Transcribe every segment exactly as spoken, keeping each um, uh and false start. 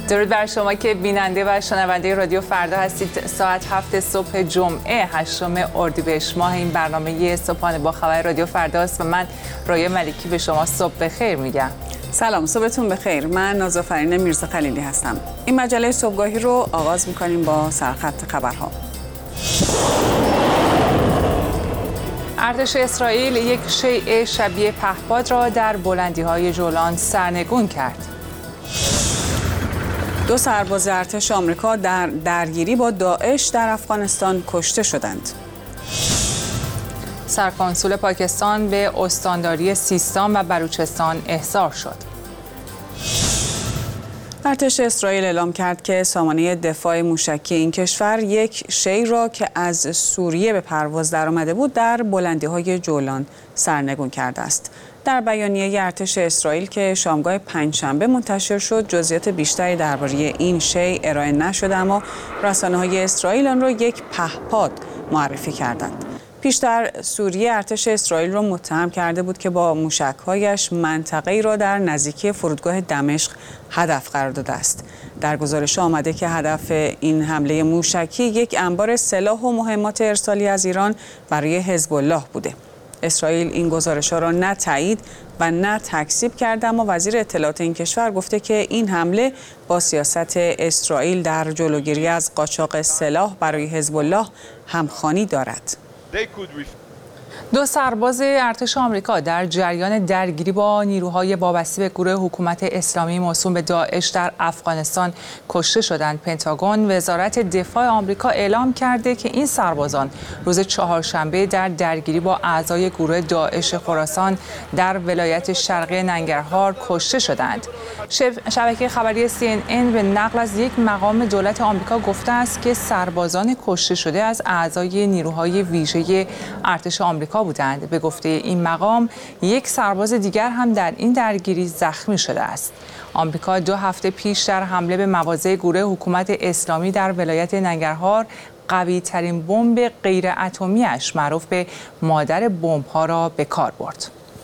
درود بر شما که بیننده و شنونده رادیو فردا هستید. ساعت هفت صبح جمعه هشتم اردیبهشت ماه این برنامه صبحانه با خبر رادیو فردا است و من رایه ملکی به شما صبح بخیر میگم. سلام، صبحتون بخیر. من نازافرین میرزا خلیلی هستم. این مجله صبحگاهی رو آغاز میکنیم با سرخط خبرها. ارتش اسرائیل یک شیء شبیه پهپاد را در بلندی‌های جولان سرنگون کرد. دو سرباز ارتش آمریکا در درگیری با داعش در افغانستان کشته شدند. سرکنسول پاکستان به استانداری سیستان و بلوچستان احضار شد. ارتش اسرائیل اعلام کرد که سامانه دفاع موشکی این کشور یک شی را که از سوریه به پرواز درآمده بود در بلندی‌های جولان سرنگون کرده است. در بیانیه ارتش اسرائیل که شامگاه پنجشنبه منتشر شد، جزئیات بیشتری درباره این شی ارائه نشده، اما رسانه‌های اسرائیل آن را یک پهپاد معرفی کردند. پیشتر سوریه ارتش اسرائیل را متهم کرده بود که با موشک‌هایش منطقه‌ای را در نزدیکی فرودگاه دمشق هدف قرار داده است. در گزارش آمده که هدف این حمله موشکی یک انبار سلاح و مهمات ارسالی از ایران برای حزب الله بوده. اسرائیل این گزارش‌ها را نه تایید و نه تکذیب کرده، اما وزیر اطلاعات این کشور گفته که این حمله با سیاست اسرائیل در جلوگیری از قاچاق سلاح برای حزب الله همخوانی دارد. دو سرباز ارتش آمریکا در جریان درگیری با نیروهای وابسته به گروه حکومت اسلامی موسوم به داعش در افغانستان کشته شدند. پنتاگون وزارت دفاع آمریکا اعلام کرده که این سربازان روز چهارشنبه در درگیری با اعضای گروه داعش خراسان در ولایت شرقی ننگرهار کشته شدند. شبکه خبری سی ان ان به نقل از یک مقام دولت آمریکا گفته است که سربازان کشته شده از اعضای نیروهای ویژه ارتش آمریکا بودند. به گفته این مقام یک سرباز دیگر هم در این درگیری زخمی شده است. آمریکا دو هفته پیش در حمله به مواضع گروه حکومت اسلامی در ولایت ننگرهار قوی ترین بمب غیر اتمی‌اش معروف به مادر بمب‌ها را به کار برد.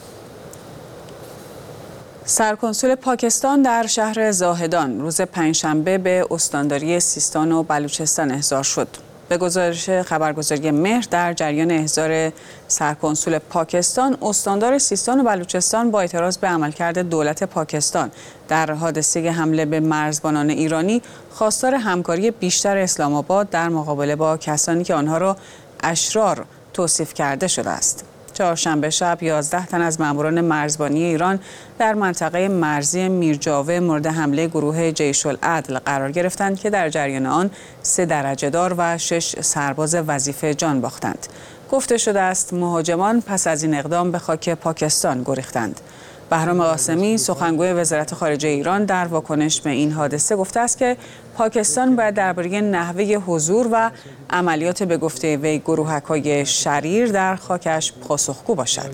سرکنسول پاکستان در شهر زاهدان روز پنجشنبه به استانداری سیستان و بلوچستان احضار شد. به گزارش خبرگزاری مهر، در جریان احضار سرکنسول پاکستان، استاندار سیستان و بلوچستان با اعتراض به عملکرد دولت پاکستان در حادثه حمله به مرزبانان ایرانی خواستار همکاری بیشتر اسلام آباد در مقابله با کسانی که آنها را اشرار توصیف کرده شده است. چهارشنبه شب یازده تن از ماموران مرزبانی ایران در منطقه مرزی میرجاوه مورد حمله گروه جیش العدل قرار گرفتند که در جریان آن سه درجه دار و شش سرباز وظیفه جان باختند. گفته شده است مهاجمان پس از این اقدام به خاک پاکستان گریختند. بهرام قاسمی، سخنگوی وزارت خارجه ایران، در واکنش به این حادثه گفته است که پاکستان باید درباره نحوه حضور و عملیات به گفته وی گروهک‌های شریر در خاکش پاسخگو باشد.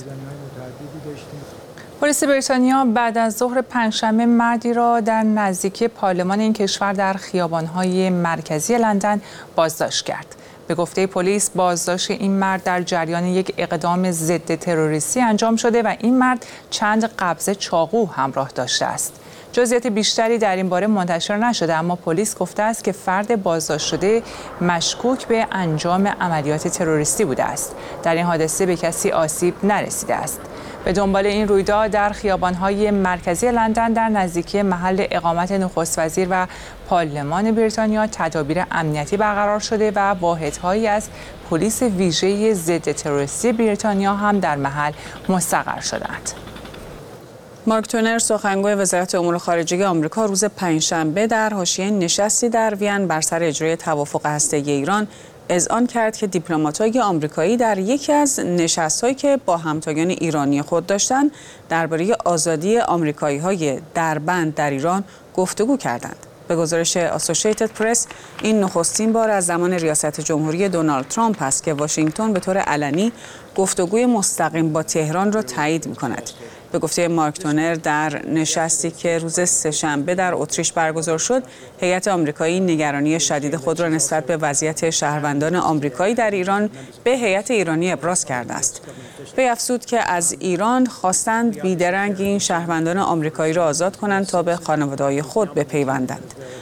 پلیس بریتانیا بعد از ظهر پنجشنبه مردی را در نزدیکی پارلمان این کشور در خیابان‌های مرکزی لندن بازداشت کرد. به گفته پلیس بازداشت این مرد در جریان یک اقدام ضد تروریستی انجام شده و این مرد چند قبضه چاقو همراه داشته است. جزئیات بیشتری در این باره منتشر نشده، اما پلیس گفته است که فرد بازداشت شده مشکوک به انجام عملیات تروریستی بوده است. در این حادثه به کسی آسیب نرسیده است. به دنبال این رویداد در خیابان‌های مرکزی لندن در نزدیکی محل اقامت نخست وزیر و پارلمان بریتانیا تدابیر امنیتی برقرار شده و واحدهایی از پلیس ویژه ضد تروریستی بریتانیا هم در محل مستقر شدند. مارک تونر، سخنگوی وزارت امور خارجه آمریکا، روز پنجشنبه در حاشیه نشستی در وین بر سر اجرای توافق هسته‌ای ایران اذعان کرد که دیپلمات‌های آمریکایی در یکی از نشست‌هایی که با همتایان ایرانی خود داشتند درباره آزادی آمریکایی‌های در بند در ایران گفتگو کردند. به گزارش اسوسییتد پرس، این نخستین بار از زمان ریاست جمهوری دونالد ترامپ است که واشنگتن به طور علنی گفتگوی مستقیم با تهران را تایید می‌کند. به گفته مارک تونر، در نشستی که روز سه‌شنبه در اتریش برگزار شد، هیئت آمریکایی نگرانی شدید خود را نسبت به وضعیت شهروندان آمریکایی در ایران به هیئت ایرانی ابراز کرده است. وی افزود که از ایران خواستند بیدرنگ این شهروندان آمریکایی را آزاد کنند تا به خانواده‌های خود بپیوندند.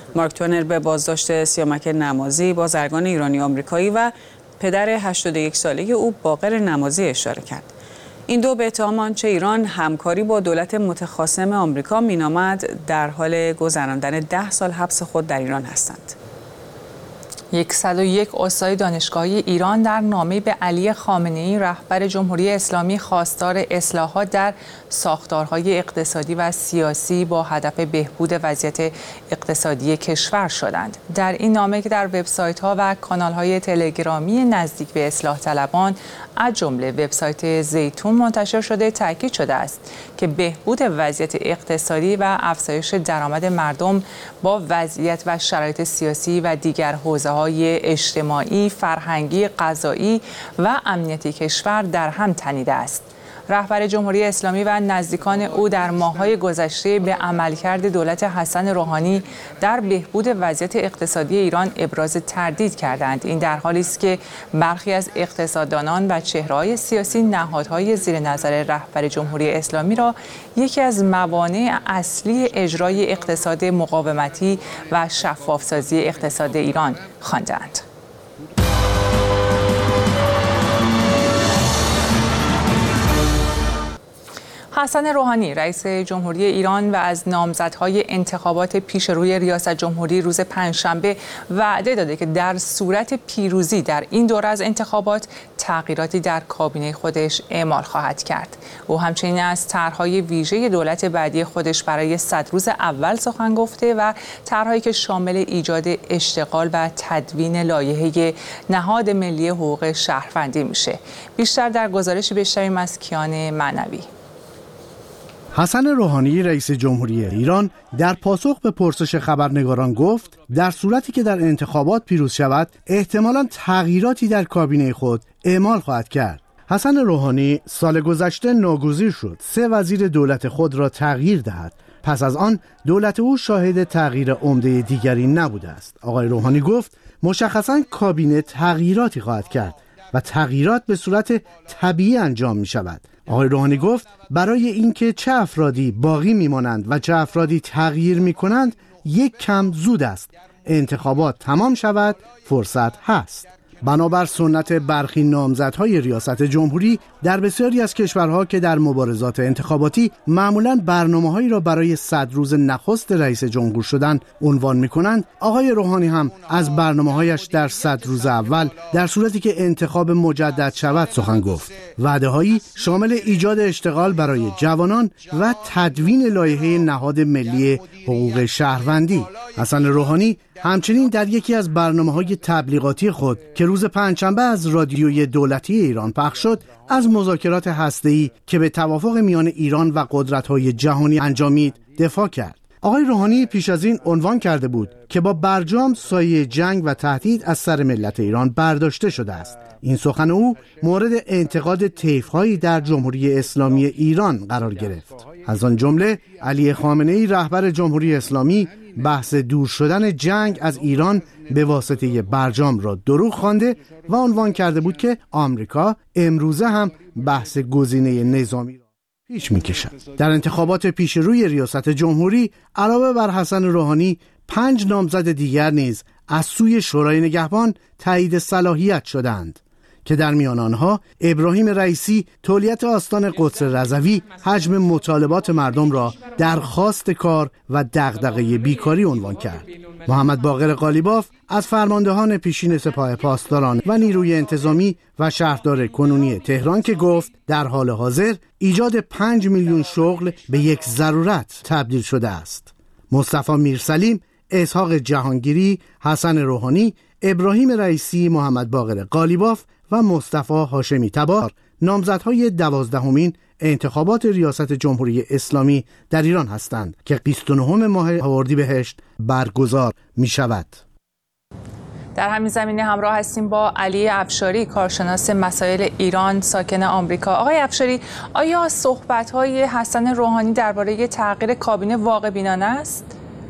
مارک تورنر به بازداشت سیامک نمازی، بازرگان ایرانی آمریکایی و پدر هشتاد و یک ساله او باقر نمازی اشاره کرد. این دو به اتهام آنچه ایران همکاری با دولت متخاصم آمریکا مینامد در حال گذراندن ده سال حبس خود در ایران هستند. صد و یک استاد دانشگاهی ایران در نامه‌ای به علی خامنه‌ای رهبر جمهوری اسلامی خواستار اصلاحات در ساختارهای اقتصادی و سیاسی با هدف بهبود وضعیت اقتصادی کشور شدند. در این نامه که در وبسایت‌ها و کانال‌های تلگرامی نزدیک به اصلاح طلبان از جمله وبسایت زیتون منتشر شده، تاکید شده است که بهبود وضعیت اقتصادی و افزایش درآمد مردم با وضعیت و شرایط سیاسی و دیگر حوزه‌های اجتماعی، فرهنگی، قضایی و امنیتی کشور در هم تنیده است. رهبر جمهوری اسلامی و نزدیکان او در ماه‌های گذشته به عملکرد دولت حسن روحانی در بهبود وضعیت اقتصادی ایران ابراز تردید کردند. این در حالی است که برخی از اقتصاددانان و چهره‌های سیاسی نهادهای زیر نظر رهبر جمهوری اسلامی را یکی از موانع اصلی اجرای اقتصاد مقاومتی و شفافسازی اقتصاد ایران خواندند. حسن روحانی رئیس جمهوری ایران و از نامزدهای انتخابات پیش روی ریاست جمهوری روز پنجشنبه وعده داده که در صورت پیروزی در این دوره از انتخابات تغییراتی در کابینه خودش اعمال خواهد کرد. او همچنین از طرحهای ویژه دولت بعدی خودش برای صد روز اول سخن گفته و طرحهایی که شامل ایجاد اشتغال و تدوین لایحه نهاد ملی حقوق شهروندی میشه. بیشتر در گزارشی بشنویم از کیان معنوی. حسن روحانی رئیس جمهوری ایران در پاسخ به پرسش خبرنگاران گفت در صورتی که در انتخابات پیروز شود احتمالاً تغییراتی در کابینه خود اعمال خواهد کرد. حسن روحانی سال گذشته ناگزیر شد سه وزیر دولت خود را تغییر دهد. پس از آن دولت او شاهد تغییر عمده دیگری نبوده است. آقای روحانی گفت مشخصاً کابینه تغییراتی خواهد کرد و تغییرات به صورت طبیعی انجام می شود. آقای روحانی گفت برای اینکه چه افرادی باقی میمانند و چه افرادی تغییر میکنند یک کم زود است. انتخابات تمام شود فرصت هست. بنابر سنت برخی نامزدهای ریاست جمهوری در بسیاری از کشورها که در مبارزات انتخاباتی معمولاً برنامه‌هایی را برای صد روز نخست رئیس جمهور شدن عنوان می‌کنند، آقای روحانی هم از برنامه‌هایش در صد روز اول در صورتی که انتخاب مجدد شود سخن گفت. وعده‌هایی شامل ایجاد اشتغال برای جوانان و تدوین لایحه نهاد ملی حقوق شهروندی. حسن روحانی همچنین در یکی از برنامه‌های تبلیغاتی خود که روز پنجشنبه از رادیوی دولتی ایران پخش شد، از مذاکرات هسته‌ای که به توافق میان ایران و قدرت‌های جهانی انجامید دفاع کرد. آقای روحانی پیش از این عنوان کرده بود که با برجام سایه جنگ و تهدید از سر ملت ایران برداشته شده است. این سخن او مورد انتقاد طیف‌هایی در جمهوری اسلامی ایران قرار گرفت. از آن جمله علی خامنه‌ای رهبر جمهوری اسلامی بحث دور شدن جنگ از ایران به واسطه برجام را دروغ خوانده و عنوان کرده بود که آمریکا امروزه هم بحث گزینه نظامی را پیش می‌کشد. در انتخابات پیش روی ریاست جمهوری علاوه بر حسن روحانی پنج نامزد دیگر نیز از سوی شورای نگهبان تایید صلاحیت شدند که در میان آنها ابراهیم رئیسی تولیت آستان قدس رضوی حجم مطالبات مردم را درخواست کار و دغدغه بیکاری عنوان کرد. محمد باقر قالیباف از فرماندهان پیشین سپاه پاسداران و نیروی انتظامی و شهردار کنونی تهران که گفت در حال حاضر ایجاد پنج میلیون شغل به یک ضرورت تبدیل شده است. مصطفی میرسلیم، اسحاق جهانگیری، حسن روحانی، ابراهیم رئیسی، محمد باقر قالیباف و مصطفی هاشمی تبار نامزدهای دوازدهمین انتخابات ریاست جمهوری اسلامی در ایران هستند که بیست و نهم ماه اردیبهشت برگزار می شود. در همین زمینه همراه هستیم با علی افشاری، کارشناس مسائل ایران ساکن آمریکا. آقای افشاری، آیا صحبت‌های حسن روحانی درباره تغییر کابینه واقع بینانه است؟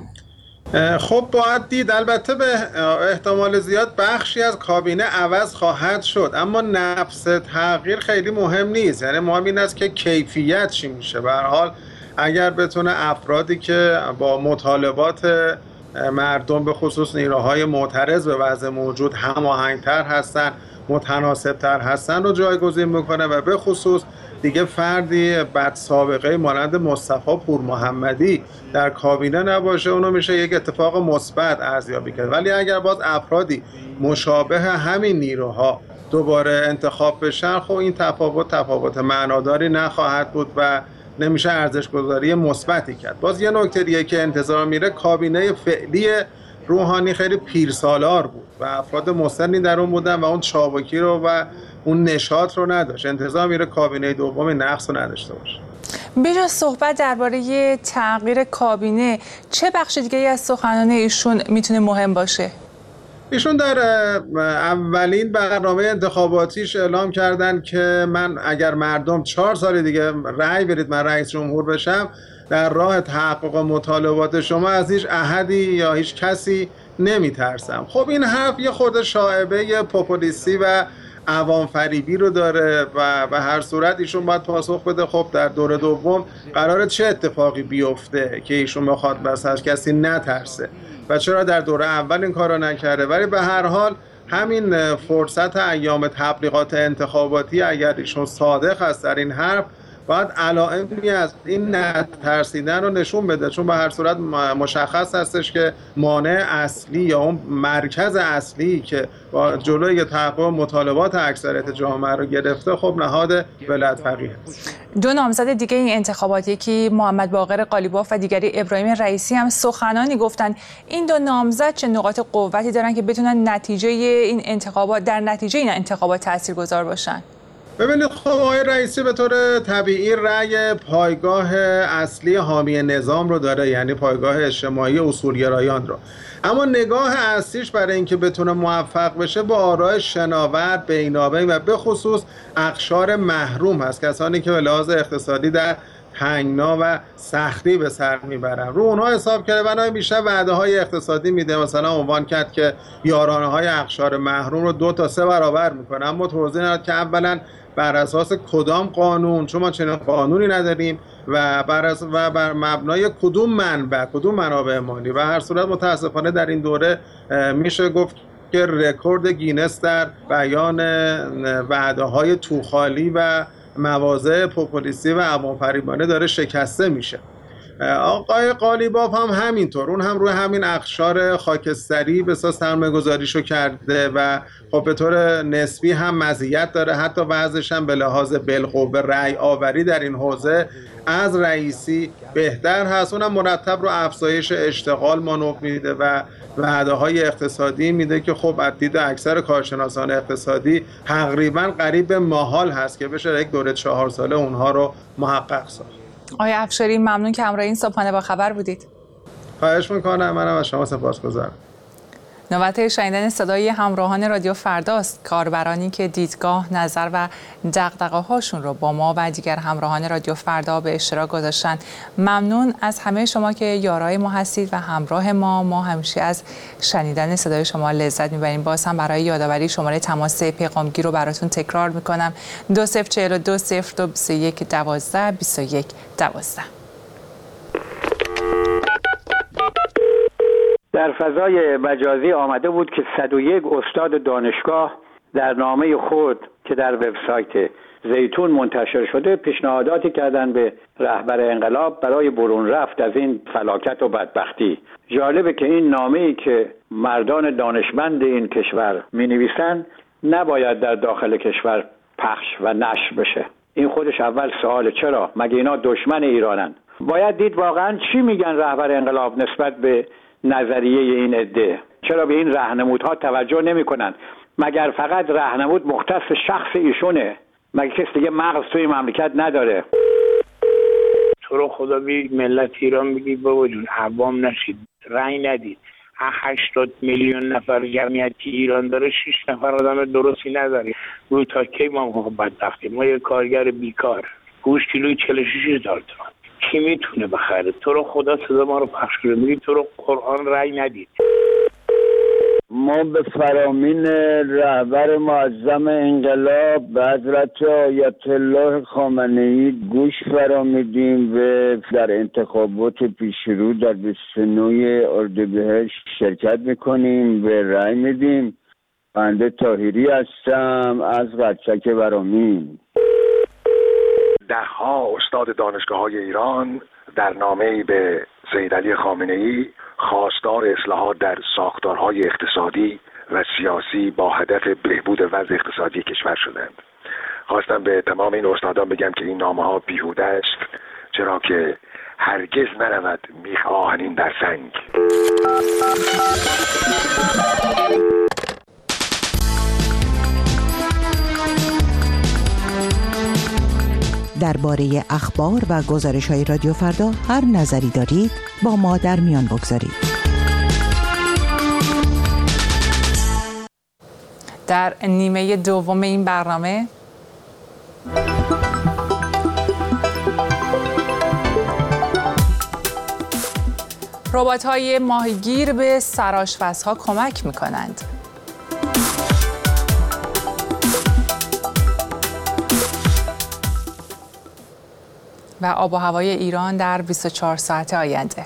خب باید دید، البته به احتمال زیاد بخشی از کابینه عوض خواهد شد، اما نفس تغییر خیلی مهم نیست. یعنی مهم این است که کیفیت چی میشه. به هر حال اگر بتونه افرادی که با مطالبات مردم به خصوص نیروهای معترض به وضع موجود هماهنگتر هستن، متناسبتر هستن رو جایگزین میکنه و به خصوص دیگه فردی بد سابقه مانند مصطفی پور محمدی در کابینه نباشه، اونو میشه یک اتفاق مثبت ارزیابی کرد. ولی اگر باز افرادی مشابه همین نیروها دوباره انتخاب بشن، خب این تفاوت تفاوت معناداری نخواهد بود و نمیشه ارزش گذاری مثبتی کرد. باز یه نکته دیگه که انتظار میره، کابینه فعلی روحانی خیلی پیرسالار بود و افراد مسنی در اون بودن و اون چابکی رو و اون نشاط رو نداشت. انتظار میره کابینه دوم نقص رو نداشته باشه. بجز صحبت درباره تغییر کابینه، چه بخش دیگه از سخنان ایشون میتونه مهم باشه؟ ایشون در اولین برنامه انتخاباتیش اعلام کردن که من اگر مردم چهار سال دیگه رأی برید من رئیس جمهور بشم، در راه تحقق مطالبات شما از هیچ احدی یا هیچ کسی نمیترسم. خب این حرف یه خورده شائبه پوپولیستی و عوام فریبی رو داره و به هر صورت ایشون باید پاسخ بده خب در دور دوم قراره چه اتفاقی بیفته که ایشون بخواد بس از کسی نترسه و چرا در دوره اول این کارو نکرده. ولی به هر حال همین فرصت ایام تبلیغات انتخاباتی اگر ایشون صادق هست در این حرف، باید علائمی از این نترسیدن رو نشون بده، چون به هر صورت مشخص هستش که مانع اصلی یا اون مرکز اصلی که با جلوی تحقق مطالبات اکثریت جامعه رو گرفته خب نهاد ولایت فقیه است. دو نامزد دیگه این انتخابات، یکی محمد باقر قالیباف و دیگری ابراهیم رئیسی، هم سخنانی گفتن. این دو نامزد چه نقاط قوتی دارن که بتونن نتیجه این انتخابات در نتیجه این انتخابات تاثیرگذار باشن؟ ببینید خب آقای رئیسی به طور طبیعی رأی پایگاه اصلی حامی نظام رو داره، یعنی پایگاه اجتماعی اصولگرایان رو، اما نگاه اصلیش برای اینکه بتونه موفق بشه با آراء شناور، بینابین و به خصوص اقشار محروم هست، کسانی که به لحاظ اقتصادی در تنگنا و سختی به سر میبرن. رو اونها حساب کرده و بیشتر وعده های اقتصادی میده. مثلا عنوان کرد که یارانه های اقشار محروم رو دو تا سه برابر میکنه، اما توضیح نداد که اولا بر اساس کدام قانون، چون ما چنین قانونی نداریم، و بر اس... و بر مبنای کدوم منبع، کدوم منابع مالی. و هر صورت متاسفانه در این دوره میشه گفت که رکورد گینس در بیان وعده‌های توخالی و مواضع پوپولیستی و عوام‌فریبانه داره شکسته میشه. آقای قالیباف هم همینطور، اون هم روی همین اقشار خاکستری به اساس سرمایه‌گذاریشو کرده و خب به طور نسبی هم مزیت داره، حتی بعضش هم به لحاظ بالقوه رأی آوری در این حوزه از رئیسی بهتر هست. اونم مرتب رو افزایش اشتغال مانور میده و وعده‌های اقتصادی میده که خب از دید اکثر کارشناسان اقتصادی تقریبا قریب به محال هست که بشه یک دوره چهار ساله اونها رو محقق ساخت. آقای افشاری ممنون که همراه این صبحانه با خبر بودید. خواهش میکنم، منم از شما سپاسگزارم. نوبت شنیدن صدای همراهان رادیو فرداست، کاربرانی که دیدگاه، نظر و دغدغه‌هاشون رو با ما و دیگر همراهان رادیو فردا به اشتراک گذاشتن. ممنون از همه شما که یارای ما هستید و همراه ما. ما همیشه از شنیدن صدای شما لذت میبریم. باز هم برای یادآوری شماره تماس پیغامگیر رو براتون تکرار میکنم: دو صفر چهل و دو صفر دو بیست و یک دوازده بیست و یک دوازده. در فضای مجازی آمده بود که صد و یک استاد دانشگاه در نامه خود که در وبسایت زیتون منتشر شده پیشنهاداتی کردن به رهبر انقلاب برای برون رفت از این فلاکت و بدبختی. جالبه که این نامه‌ای که مردان دانشمند این کشور می‌نویسن نباید در داخل کشور پخش و نشر بشه. این خودش اول سوال، چرا؟ مگه اینا دشمن ایرانن؟ باید دید واقعا چی میگن رهبر انقلاب نسبت به نظریه این عده. چرا به این راهنمودها توجه نمی‌کنن؟ مگر فقط راهنمود مختص شخص ایشونه؟ مگه کسی دیگه مغز توی مملکت نداره؟ تو رو خدا بی ملت ایران بگید بابا جون عوام نشید، رأی ندید. هشتاد میلیون نفر جمعیت ایران داره، شش نفر آدم درستی نداره. روی تا کی ما بدبختیم؟ ما یه کارگر بیکار، گوشت کیلوی چهل و شش هزار تومان. کی میتونه بخره؟ تو رو خدا صدا ما رو پخش کنه، میگی تو رو قرآن رأی ندید. ما به فرامین رهبر معظم انقلاب به حضرت آیت الله خامنه‌ای گوش فرامیدیم و در انتخابات پیشرو در بیست و نه اردیبهشت شرکت میکنیم و رأی میدیم. بنده طاهری هستم از قدسک ورامین. دهها استاد دانشگاه‌های ایران در نامه‌ای به سید علی خامنه‌ای خواستار اصلاحات در ساختارهای اقتصادی و سیاسی با هدف بهبود وضع اقتصادی کشور شدند. خواستم به تمام این استادان بگم که این نامه‌ها بیهوده است، چرا که هرگز نرود میخ آهنین در سنگ. درباره اخبار و گزارش‌های رادیو فردا هر نظری دارید با ما در میان بگذارید. در نیمه دوم این برنامه ربات‌های ماهیگیر به سرآشپزها کمک می‌کنند. و آب و هوای ایران در بیست و چهار ساعت آینده.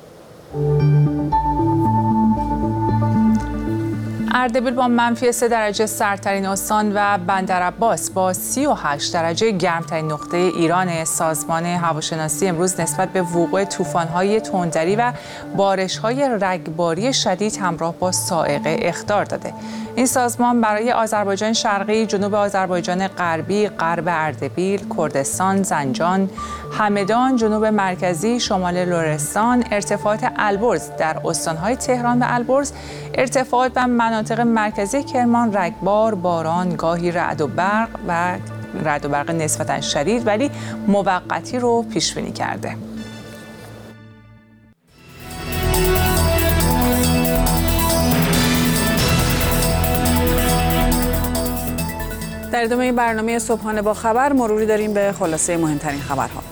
اردبیل با منفی سه درجه سردترین استان و بندرعباس با سی و هشت درجه گرمترین نقطه ایران. سازمان هواشناسی امروز نسبت به وقوع طوفان‌های تندری و بارش‌های رگباری شدید همراه با صاعقه اخطار داده. این سازمان برای آذربایجان شرقی، جنوب آذربایجان غربی، غرب اردبیل، کردستان، زنجان، همدان، جنوب مرکزی، شمال لرستان، ارتفاعات البرز در استان‌های تهران و البرز، ارتفاعات و مناطق مرکزی کرمان رگبار، باران، گاهی رعد و برق و رعد و برق نسبتاً شدید ولی موقتی رو پیش بینی کرده. در ادامه این برنامه صبحانه با خبر مروری داریم به خلاصه مهمترین خبرها.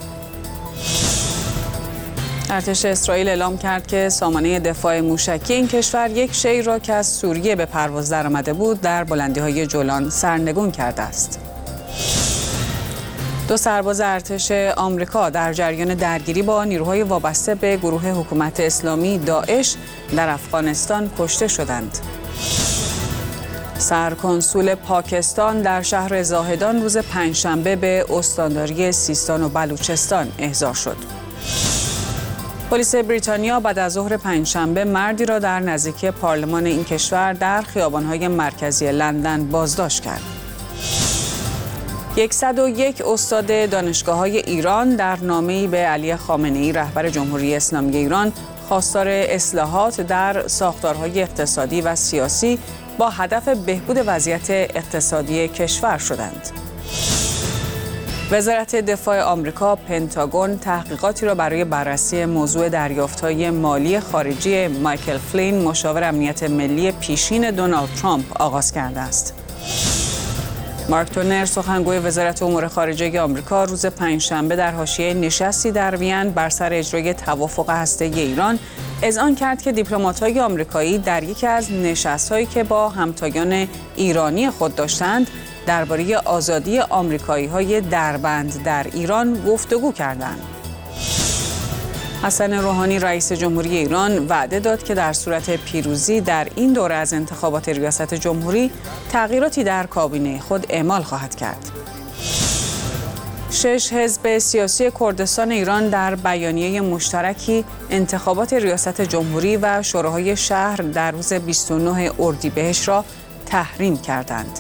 ارتش اسرائیل اعلام کرد که سامانه دفاع موشکی این کشور یک شیر را که از سوریه به پرواز درآمده بود در بلندی‌های جولان سرنگون کرده است. دو سرباز ارتش آمریکا در جریان درگیری با نیروهای وابسته به گروه حکومت اسلامی داعش در افغانستان کشته شدند. سرکنسول پاکستان در شهر زاهدان روز پنجشنبه به استانداری سیستان و بلوچستان احضار شد. پلیس بریتانیا بعد از ظهر پنجشنبه مردی را در نزدیکی پارلمان این کشور در خیابان‌های مرکزی لندن بازداشت کرد. صد و یک استاد دانشگاه‌های ایران در نامه‌ای به علی خامنه‌ای رهبر جمهوری اسلامی ایران خواستار اصلاحات در ساختارهای اقتصادی و سیاسی با هدف بهبود وضعیت اقتصادی کشور شدند. وزارت دفاع آمریکا پنتاگون تحقیقاتی را برای بررسی موضوع دریافت‌های مالی خارجی مایکل فلین مشاور امنیت ملی پیشین دونالد ترامپ آغاز کرده است. مارک تونر سخنگوی وزارت امور خارجه آمریکا روز پنجشنبه در حاشیه نشستی در وین بر سر اجرای توافق هسته‌ای ایران اذعان کرد که دیپلمات‌های آمریکایی در یکی از نشست‌هایی که با همتایان ایرانی خود داشتند درباره آزادی آمریکایی‌های دربند در ایران گفتگو کردند. حسن روحانی رئیس جمهوری ایران وعده داد که در صورت پیروزی در این دوره از انتخابات ریاست جمهوری تغییراتی در کابینه خود اعمال خواهد کرد. شش حزب سیاسی کردستان ایران در بیانیه مشترکی انتخابات ریاست جمهوری و شوراهای شهر در روز بیست و نه اردیبهشت را تحریم کردند.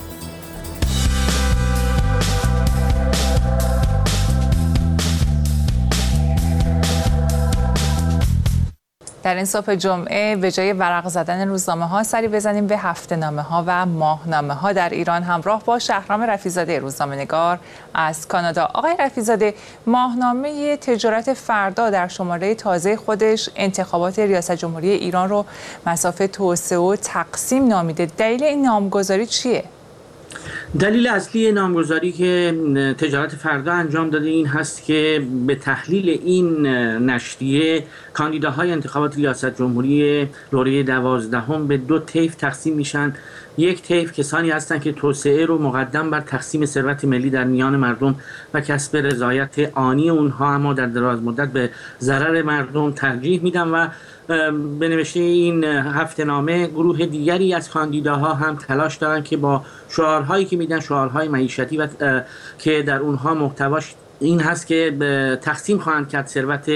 در این صبح جمعه به جای ورق زدن روزنامه ها سری بزنیم به هفته نامه ها و ماهنامه ها در ایران همراه با شهرام رفیع‌زاده روزنامه‌نگار از کانادا. آقای رفیع‌زاده، ماهنامه تجارت فردا در شماره تازه خودش انتخابات ریاست جمهوری ایران رو مسافه توسعه و تقسیم نامیده. دلیل این نامگذاری چیه؟ دلیل اصلی نامگذاری که تجارت فردا انجام داده این هست که به تحلیل این نشریه کاندیداهای انتخابات ریاست جمهوری دوره دوازدهم به دو طیف تقسیم میشن. یک طیف کسانی هستند که توسعه رو مقدم بر تقسیم ثروت ملی در میان مردم و کسب رضایت آنی اونها اما در دراز مدت به ضرر مردم ترجیح میدن و به نوشته این هفته‌نامه گروه دیگری از کاندیداها هم تلاش دارن که با شعارهایی که میدن شعارهای معیشتی و که در اونها محتواش این هست که تقسیم خواهند کرد ثروت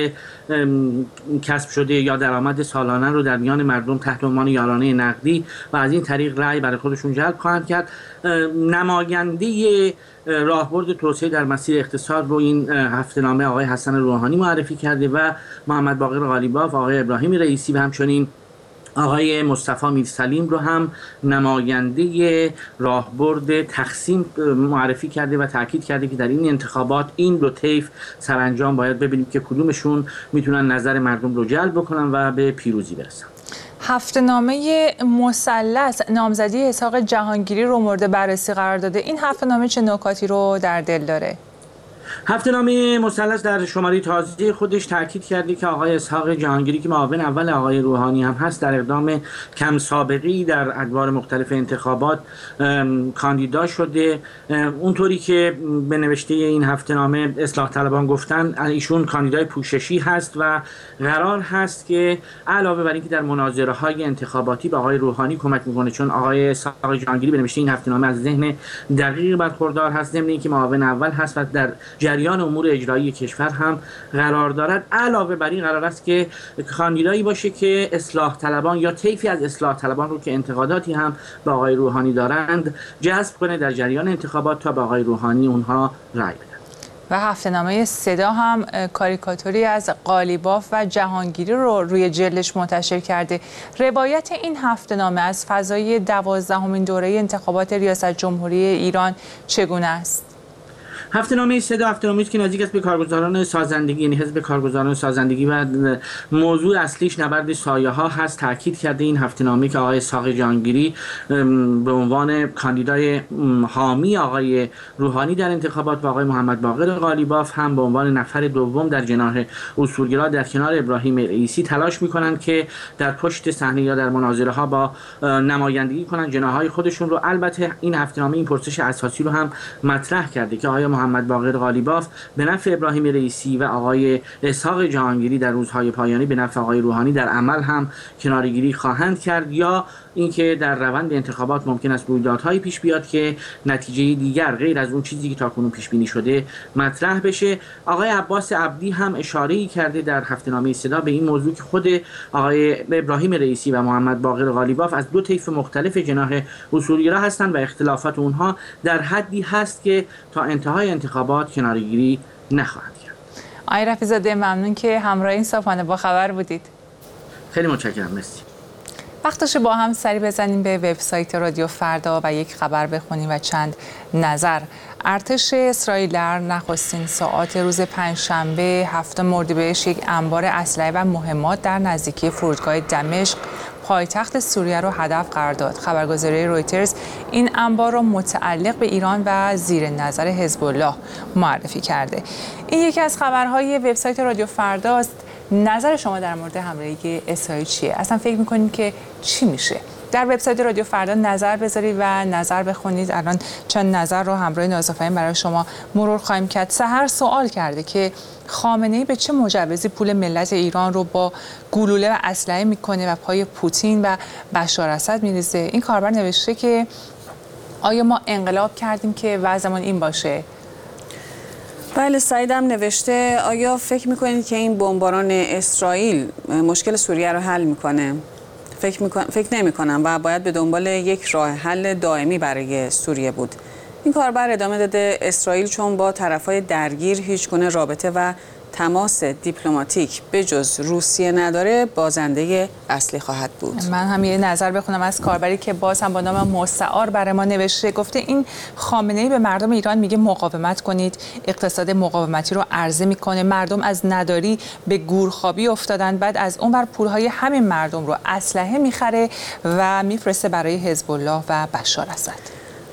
کسب شده یا درآمد سالانه رو در میان مردم تحت عنوان یارانه نقدی و از این طریق رأی برای خودشون جلب خواهند کرد. نماینده راهبرد توسعه در مسیر اقتصاد رو این هفته‌نامه آقای حسن روحانی معرفی کرده و محمد باقر قالیباف، آقای ابراهیم رئیسی و همچنین آقای مصطفی میرسلیم رو هم نماینده راهبرد تقسیم معرفی کرده و تاکید کرده که در این انتخابات این دو طیف سرانجام باید ببینیم که کدومشون میتونن نظر مردم رو جلب بکنن و به پیروزی برسن. هفته‌نامه مثلث نامزدی اسحاق جهانگیری رو مورد بررسی قرار داده. این هفته‌نامه چه نکاتی رو در دل داره؟ هفته‌نامه مثلث در شماره تازه خودش تاکید کرده که آقای اسحاق جهانگیری که معاون اول آقای روحانی هم هست در اقدام کم سابقی در ادوار مختلف انتخابات کاندیدا شده. اونطوری که به نوشته این هفته‌نامه اصلاح طلبان گفتن ایشون کاندیدای پوششی هست و قرار هست که علاوه بر اینکه در مناظره‌های انتخاباتی به آقای روحانی کمک میکنه، چون آقای اسحاق جهانگیری به نوشته این هفته‌نامه از ذهن دقیق برخوردار هست، ضمن اینکه معاون اول هست و در جریان امور اجرایی کشور هم قرار دارد. علاوه بر این قرار است که کاندیدایی باشه که اصلاح طلبان یا طیفی از اصلاح طلبان رو که انتقاداتی هم به آقای روحانی دارند جذب کنه در جریان انتخابات تا به آقای روحانی اونها رأی بدن. و هفته‌نامه صدا هم کاریکاتوری از قالیباف و جهانگیری رو روی جلدش منتشر کرده. روایت این هفته‌نامه از فضای دوازدهمین دوره انتخابات ریاست جمهوری ایران چگونه است؟ هفته‌نامه صدا هفته‌نامه‌ای است که نزدیک است به کارگزاران سازندگی، یعنی حزب کارگزاران سازندگی و موضوع اصلیش نبرد سایه‌ها هست. تاکید کرده این هفته‌نامه که آقای اسحاق جهانگیری به عنوان کاندیدای حامی آقای روحانی در انتخابات و آقای محمد باقر قالیباف هم به عنوان نفر دوم در جناح اصولگرا در کنار ابراهیم رئیسی تلاش می‌کنند که در پشت صحنه یا در مناظره‌ها با نمایندگی کنند جناح‌های خودشون رو. البته این هفته‌نامه این پرسش اساسی رو هم مطرح کرده که آیا محمد باقر قالیباف به نفع ابراهیم رئیسی و آقای اسحاق جهانگیری در روزهای پایانی به نفع آقای روحانی در عمل هم کناره‌گیری خواهند کرد، یا اینکه در روند انتخابات ممکن است رویدادهایی پیش بیاد که نتیجه دیگر غیر از اون چیزی که تاکنون پیش بینی شده مطرح بشه. آقای عباس عبدی هم اشاره‌ای کرده در هفته‌نامه صدا به این موضوع که خود آقای ابراهیم رئیسی و محمد باقر قالیباف از دو طیف مختلف جناح اصولگرا هستند و اختلافات اونها در حدی هست که تا انتهای انتخابات کناره‌گیری نخواهند کرد. آقای رفیع‌زاده ممنون که همراه این صبحانه با خبر بودید. خیلی متشکرم. مرسی. وقتشه با هم سری بزنیم به وبسایت رادیو فردا و یک خبر بخونیم و چند نظر. ارتش اسرائیل در نخستین ساعات روز پنجشنبه هفتم اردیبهشت یک انبار اسلحه و مهمات در نزدیکی فرودگاه دمشق پایتخت سوریه را هدف قرار داد. خبرگزاری رویترز این انبار را متعلق به ایران و زیر نظر حزب الله معرفی کرده. این یکی از خبرهای وبسایت رادیو فردا است. نظر شما در مورد حمله اسرائیل چیه؟ اصلا فکر می‌کنید که چی میشه؟ در وبسایت رادیو فردا نظر بذارید و نظر بخونید. الان چند نظر رو همراه نازافرین برای شما مرور خواهیم کرد. سحر سوال کرده که خامنه‌ای به چه مجوزی پول ملت ایران رو با گلوله و اسلحه میکنه و پای پوتین و بشار اسد میریزه. این کاربر نوشته که آیا ما انقلاب کردیم که وضعمون این باشه؟ بله، سعیدم نوشته آیا فکر میکنید که این بمباران اسرائیل مشکل سوریه رو حل میکنه؟ فکر میکن... فکر نمی کنم و باید به دنبال یک راه حل دائمی برای سوریه بود. این کاربر ادامه داده اسرائیل چون با طرفای درگیر هیچ گونه رابطه و تماس دیپلماتیک به جز روسیه نداره بازنده اصلی خواهد بود. من هم یه نظر بخونم از کاربری که باز هم با نام مستعار برای ما نوشته. گفته این خامنه‌ای به مردم ایران میگه مقاومت کنید، اقتصاد مقاومتی رو عرضه میکنه، مردم از نداری به گورخوابی افتادن، بعد از اون بر پولهای همین مردم رو اسلحه میخره و میفرسته برای حزب الله و بشار اسد.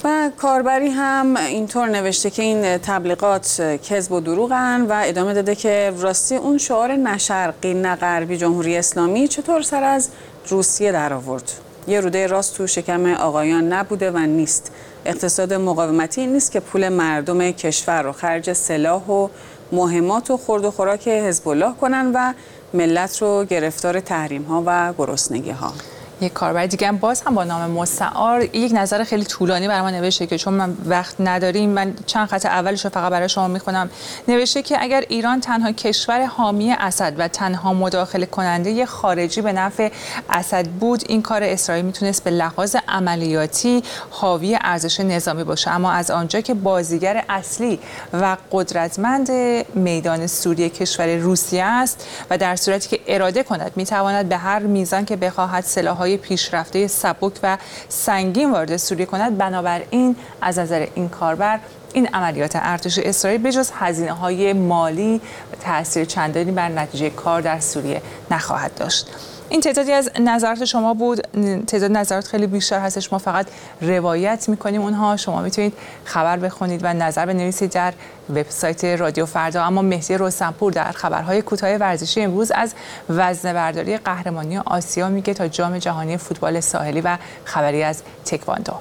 و کاربری هم اینطور نوشته که این تبلیغات کذب و دروغن و ادامه داده که راستی اون شعار نه شرقی نه غربی جمهوری اسلامی چطور سر از روسیه در آورد؟ یه روده راست تو شکم آقایان نبوده و نیست. اقتصاد مقاومتی نیست که پول مردم کشور رو خرج سلاح و مهمات و خورد و خوراک حزب الله کنن و ملت رو گرفتار تحریم ها و گرسنگی ها. یک کاربر دیگه هم باز هم با نام مستعار یک نظر خیلی طولانی برای ما نوشته که چون من وقت نداریم من چند خط اولش رو فقط برای شما میخونم. نوشته که اگر ایران تنها کشور حامی اسد و تنها مداخله کننده خارجی به نفع اسد بود، این کار اسرائیل میتونست به لحاظ عملیاتی حاوی ارزش نظامی باشه، اما از آنجا که بازیگر اصلی و قدرتمند میدان سوریه کشور روسیه است و در صورتی که اراده کند میتواند به هر میزان که بخواهد سلاح‌های پیشرفته سبک و سنگین وارد سوریه کند، بنابراین از نظر این کاربر این عملیات ارتش اسرائیل بجز هزینه‌های مالی و تأثیر چندانی بر نتیجه کار در سوریه نخواهد داشت. این تعدادی از نظرات شما بود. تعداد نظرات خیلی بیشتر هستش، ما فقط روایت میکنیم اونها. شما میتونید خبر بخونید و نظر بنویسید در وبسایت رادیو فردا. اما مهدی رستمپور در خبرهای کوتاه ورزشی امروز از وزنه‌برداری قهرمانی آسیا میگه تا جام جهانی فوتبال ساحلی و خبری از تکواندو.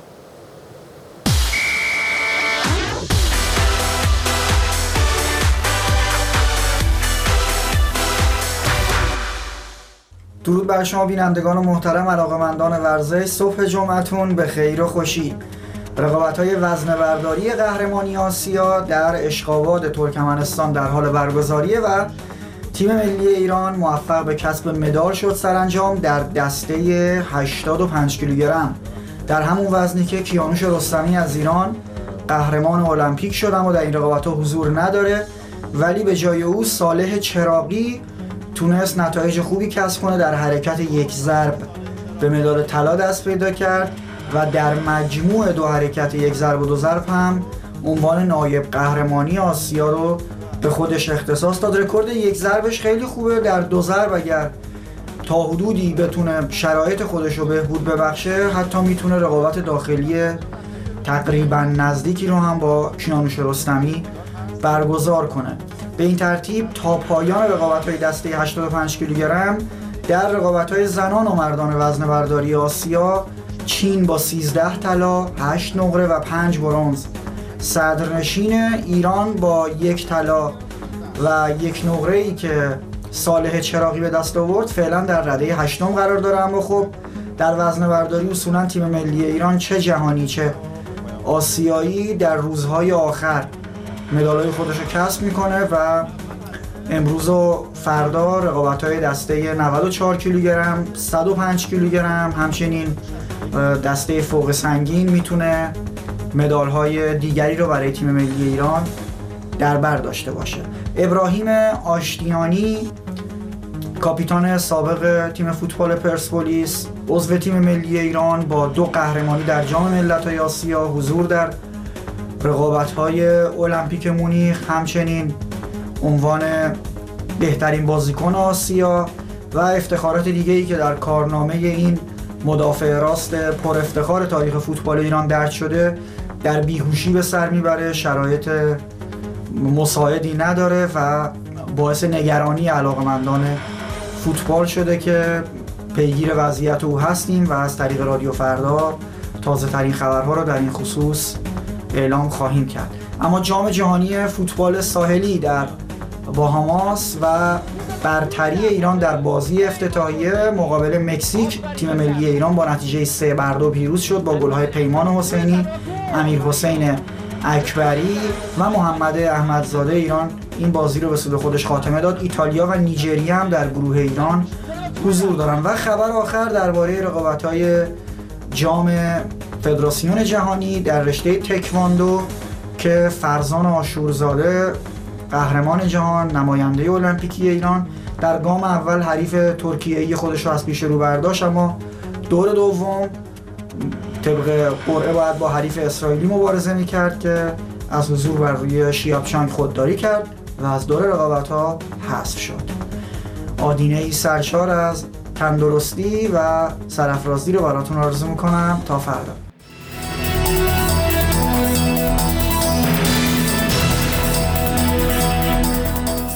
درود بر شما بینندگان محترم، علاقه‌مندان ورزش. صبح جمعتون به خیر و خوشی. رقابت‌های وزنه‌برداری قهرمانی آسیا در اشقاباد ترکمنستان در حال برگزاریه و تیم ملی ایران موفق به کسب مدال شد سرانجام در دسته هشتاد و پنج کیلوگرم، در همون وزنی که کیانوش رستمی از ایران قهرمان المپیک شد اما در این رقابت‌ها حضور نداره، ولی به جای او صالح چراغی تونست نتایج خوبی کسب کنه، در حرکت یک ضرب به مدال طلا دست پیدا کرد و در مجموع دو حرکت یک ضرب و دو ضرب هم عنوان نایب قهرمانی آسیا رو به خودش اختصاص داد. رکورد یک ضربش خیلی خوبه، در دو ضرب اگر تا حدودی بتونه شرایط خودش رو بهبود ببخشه حتی میتونه رقابت داخلی تقریبا نزدیکی رو هم با کیانوش رستمی برگزار کنه. به این ترتیب تا پایان رقابت‌های دسته هشتاد و پنج کیلوگرم در رقابت‌های زنان و مردان وزنه‌برداری آسیا چین با سیزده طلا، هشت نقره و پنج برنز، صدرنشین ایران با یک طلا و یک نقره‌ای که صالح چراغی به دست آورد فعلا در رده هشتم قرار داره. اما خب در وزنه‌برداری اصولاً تیم ملی ایران چه جهانی چه آسیایی در روزهای آخر مدال‌های خودش رو کسب میکنه و امروز و فردا رقابت‌های دسته نود و چهار کیلوگرم، صد و پنج کیلوگرم، همچنین دسته فوق سنگین میتونه مدال‌های دیگری رو برای تیم ملی ایران در بر داشته باشه. ابراهیم آشتیانی کاپیتان سابق تیم فوتبال پرسپولیس، عضو تیم ملی ایران با دو قهرمانی در جام ملت‌های آسیا، حضور در رقابت‌های المپیک مونیخ، همچنین عنوان بهترین بازیکن آسیا و افتخارات دیگه‌ای که در کارنامه این مدافع راست پر افتخار تاریخ فوتبال ایران درج شده در بیهوشی به سر میبره، شرایط مساعدی نداره و باعث نگرانی علاقه‌مندان فوتبال شده که پیگیر وضعیت او هستیم و از طریق رادیو فردا تازه ترین خبرها رو در این خصوص اعلام خواهیم کرد. اما جام جهانی فوتبال ساحلی در باهاماس و برتری ایران در بازی افتتاحیه مقابل مکزیک، تیم ملی ایران با نتیجه سه بر دو پیروز شد با گل‌های پیمان حسینی، امیر حسین اکبری و محمد احمدزاده. ایران این بازی رو به سود خودش خاتمه داد. ایتالیا و نیجریه هم در گروه ایران حضور دارن. و خبر آخر درباره رقابت‌های جام فدراسیون جهانی در رشته تکواندو که فرزان آشورزاده قهرمان جهان، نماینده المپیکی ایران، در گام اول حریف ترکیه‌ای خودش رو از پیش رو برداشت، اما دور دوم طبق قرعه باید با حریف اسرائیلی مبارزه می‌کرد که از حضور بر روی شیابچانگ خودداری کرد و از دور رقابت‌ها حذف شد. آدینه‌ای سرشار از تندرستی و سرافرازی رو براتون آرزو می‌کنم. تا فردا.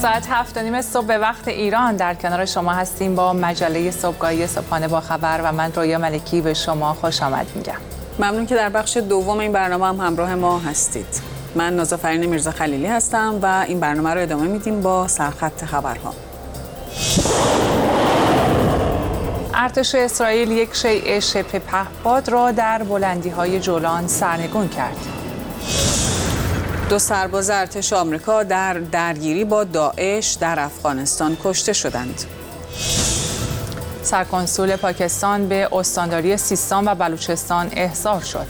ساعت هفت و نیم صبح به وقت ایران در کنار شما هستیم با مجله صبحگاهی صبحانه با خبر و من رویا ملکی به شما خوش آمد میگم. ممنون که در بخش دوم این برنامه هم همراه ما هستید. من نازافرین میرزا خلیلی هستم و این برنامه رو ادامه میدیم با سرخط خبرها. ارتش اسرائیل یک شیء شبه پهپاد را در بلندی‌های جولان سرنگون کرد. دو سرباز ارتش آمریکا در درگیری با داعش در افغانستان کشته شدند. سرکنسول پاکستان به استانداری سیستان و بلوچستان احضار شد.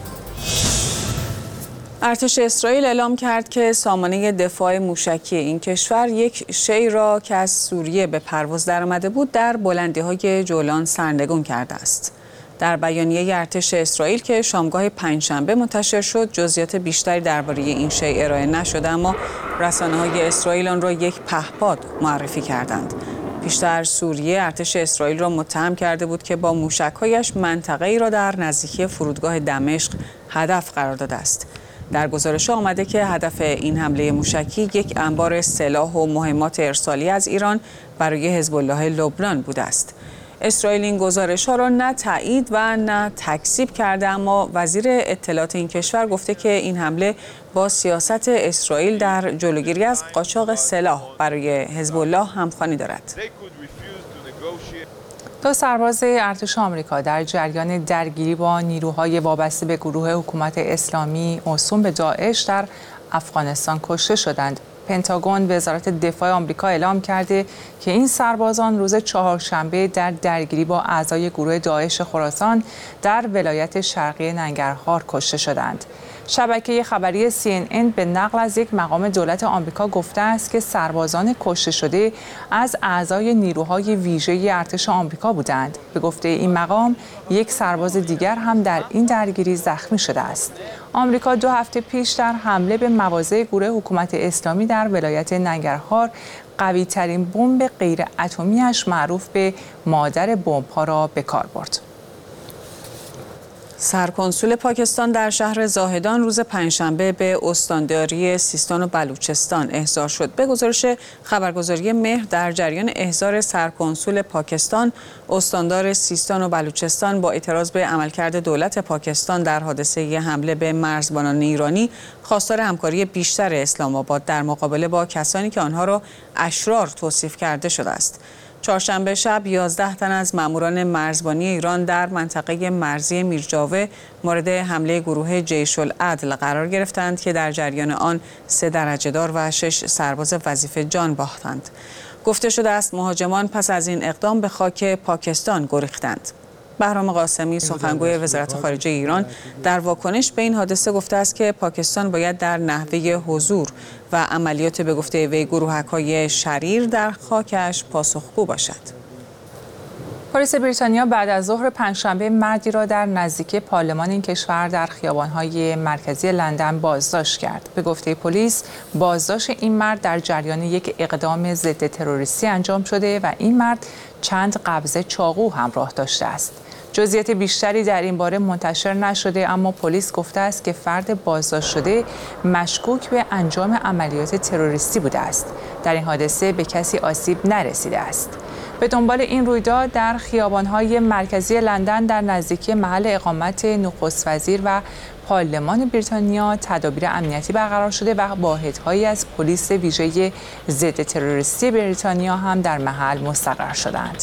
ارتش اسرائیل اعلام کرد که سامانه دفاع موشکی این کشور یک شی را که از سوریه به پرواز درآمده بود در بلندی‌های جولان سرنگون کرده است. در بیانیه ارتش اسرائیل که شامگاه پنجشنبه منتشر شد، جزئیات بیشتری درباره این شی ارائه نشده، اما رسانه‌های اسرائیل آن را یک پهپاد معرفی کردند. پیشتر سوریه ارتش اسرائیل را متهم کرده بود که با موشک‌هایش منطقه‌ای را در نزدیکی فرودگاه دمشق هدف قرار داده است. در گزارش آمده که هدف این حمله موشکی یک انبار سلاح و مهمات ارسالی از ایران برای حزب الله لبنان بوده است. اسرائیل این گزارش‌ها را نه تایید و نه تکذیب کرده، اما وزیر اطلاعات این کشور گفته که این حمله با سیاست اسرائیل در جلوگیری از قاچاق سلاح برای حزب الله همخوانی دارد. دو سرباز ارتش آمریکا در جریان درگیری با نیروهای وابسته به گروه حکومت اسلامی موسوم به داعش در افغانستان کشته شدند. پنتاگون وزارت دفاع آمریکا اعلام کرده که این سربازان روز چهارشنبه در درگیری با اعضای گروه داعش خراسان در ولایت شرقی ننگرهار کشته شدند. شبکه خبری سی ان ان به نقل از یک مقام دولت آمریکا گفته است که سربازان کشته شده از اعضای نیروهای ویژه ارتش آمریکا بودند. به گفته این مقام، یک سرباز دیگر هم در این درگیری زخمی شده است. آمریکا دو هفته پیش در حمله به مواضع گروه حکومت اسلامی در ولایت ننگرهار قوی ترین بمب غیر اتمی‌اش معروف به مادر بمب‌ها را به کار برد. سرکنسول پاکستان در شهر زاهدان روز پنجشنبه به استانداری سیستان و بلوچستان احضار شد. به گزارش خبرگزاری مهر، در جریان احضار سرکنسول پاکستان، استاندار سیستان و بلوچستان با اعتراض به عملکرد دولت پاکستان در حادثه حمله به مرزبانان ایرانی خواستار همکاری بیشتر اسلام آباد در مقابله با کسانی که آنها را اشرار توصیف کرده شده است. چهارشنبه شب یازده تن از ماموران مرزبانی ایران در منطقه مرزی میرجاوه مورد حمله گروه جیش العدل قرار گرفتند که در جریان آن سه درجه دار و شش سرباز وظیفه جان باختند. گفته شده است مهاجمان پس از این اقدام به خاک پاکستان گریختند. بهرام قاسمی، سخنگوی وزارت خارجه ایران، در واکنش به این حادثه گفته است که پاکستان باید در نحوه حضور و عملیات به گفته وی گروهک‌های شریر در خاکش پاسخگو باشد. پلیس بریتانیا بعد از ظهر پنجشنبه مردی را در نزدیکی پارلمان این کشور در خیابان‌های مرکزی لندن بازداشت کرد. به گفته پلیس، بازداشت این مرد در جریان یک اقدام ضد تروریستی انجام شده و این مرد چند قبضه چاقو همراه داشته است. جزئیات بیشتری در این باره منتشر نشده، اما پلیس گفته است که فرد بازداشت شده مشکوک به انجام عملیات تروریستی بوده است. در این حادثه به کسی آسیب نرسیده است. به دنبال این رویداد در خیابان‌های مرکزی لندن در نزدیکی محل اقامت نخست وزیر و پارلمان بریتانیا تدابیر امنیتی برقرار شده و واحدهایی از پلیس ویژه ضد تروریستی بریتانیا هم در محل مستقر شدند.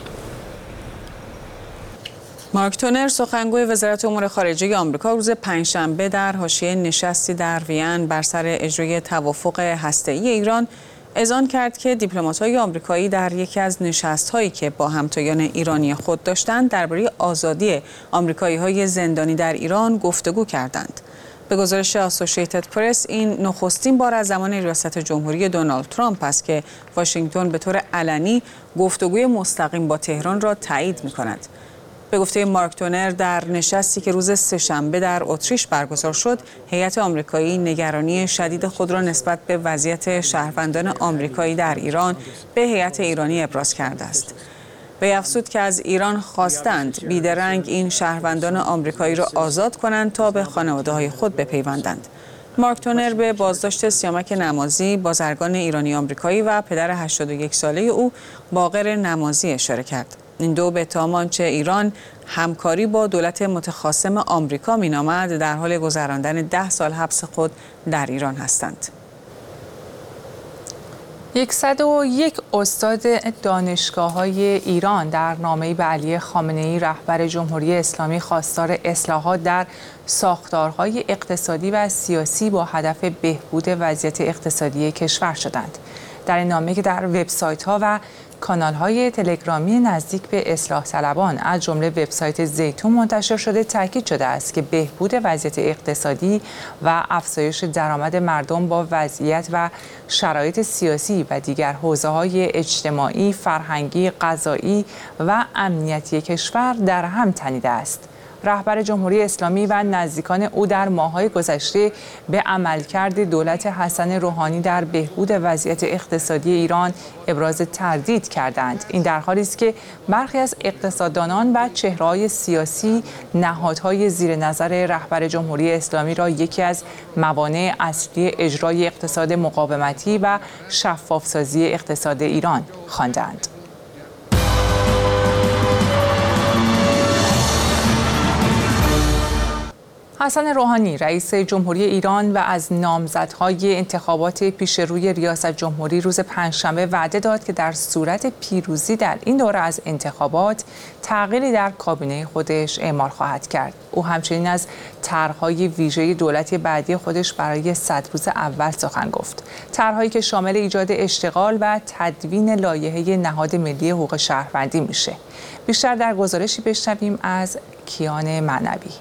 مارک تونر، سخنگوی وزارت امور خارجه آمریکا، روز پنجشنبه در حاشیه نشستی در وین بر سر اجرای توافق هسته‌ای ایران اذعان کرد که دیپلمات‌های آمریکایی در یکی از نشست‌هایی که با همتایان ایرانی خود داشتند درباره آزادی آمریکایی‌های زندانی در ایران گفتگو کردند. به گزارش اسوسییتد پرس، این نخستین بار از زمان ریاست جمهوری دونالد ترامپ است که واشنگتن به طور علنی گفتگوی مستقیم با تهران را تایید می‌کند. به گفته مارک تونر، در نشستی که روز سه‌شنبه در اتریش برگزار شد، هیئت آمریکایی نگرانی شدید خود را نسبت به وضعیت شهروندان آمریکایی در ایران به هیئت ایرانی ابراز کرده است. وی افزود که از ایران خواستند بیدرنگ این شهروندان آمریکایی را آزاد کنند تا به خانواده‌های خود بپیوندند. مارک تونر به بازداشت سیامک نمازی، بازرگان ایرانی آمریکایی و پدر هشتاد و یک ساله او باقر نمازی اشاره کرد. این دو به اتهام آنچه ایران همکاری با دولت متخاصم آمریکا مینامد در حال گذراندن ده سال حبس خود در ایران هستند. صد و یک استاد دانشگاه‌های ایران در نامه‌ای به علی خامنه‌ای رهبر جمهوری اسلامی خواستار اصلاحات در ساختارهای اقتصادی و سیاسی با هدف بهبود وضعیت اقتصادی کشور شدند. در این نامه که در وبسایت‌ها و کانال‌های تلگرامی نزدیک به اصلاح طلبان از جمله وبسایت زیتون منتشر شده تاکید شده است که بهبود وضعیت اقتصادی و افزایش درآمد مردم با وضعیت و شرایط سیاسی و دیگر حوزه‌های اجتماعی، فرهنگی، قضایی و امنیتی کشور در هم تنیده است. رهبر جمهوری اسلامی و نزدیکان او در ماه‌های گذشته به عملکرد دولت حسن روحانی در بهبود وضعیت اقتصادی ایران ابراز تردید کردند. این در حالی است که برخی از اقتصاددانان و چهره‌های سیاسی نهادهای زیر نظر رهبر جمهوری اسلامی را یکی از موانع اصلی اجرای اقتصاد مقاومتی و شفاف‌سازی اقتصاد ایران خواندند. حسن روحانی رئیس جمهوری ایران و از نامزدهای انتخابات پیش روی ریاست جمهوری روز پنجشنبه وعده داد که در صورت پیروزی در این دوره از انتخابات تغییری در کابینه خودش اعمال خواهد کرد. او همچنین از طرح‌های ویژه دولت بعدی خودش برای صد روز اول سخن گفت. طرح‌هایی که شامل ایجاد اشتغال و تدوین لایحه نهاد ملی حقوق شهروندی میشه. بیشتر در گزارشی بشنویم از کیان معنوی.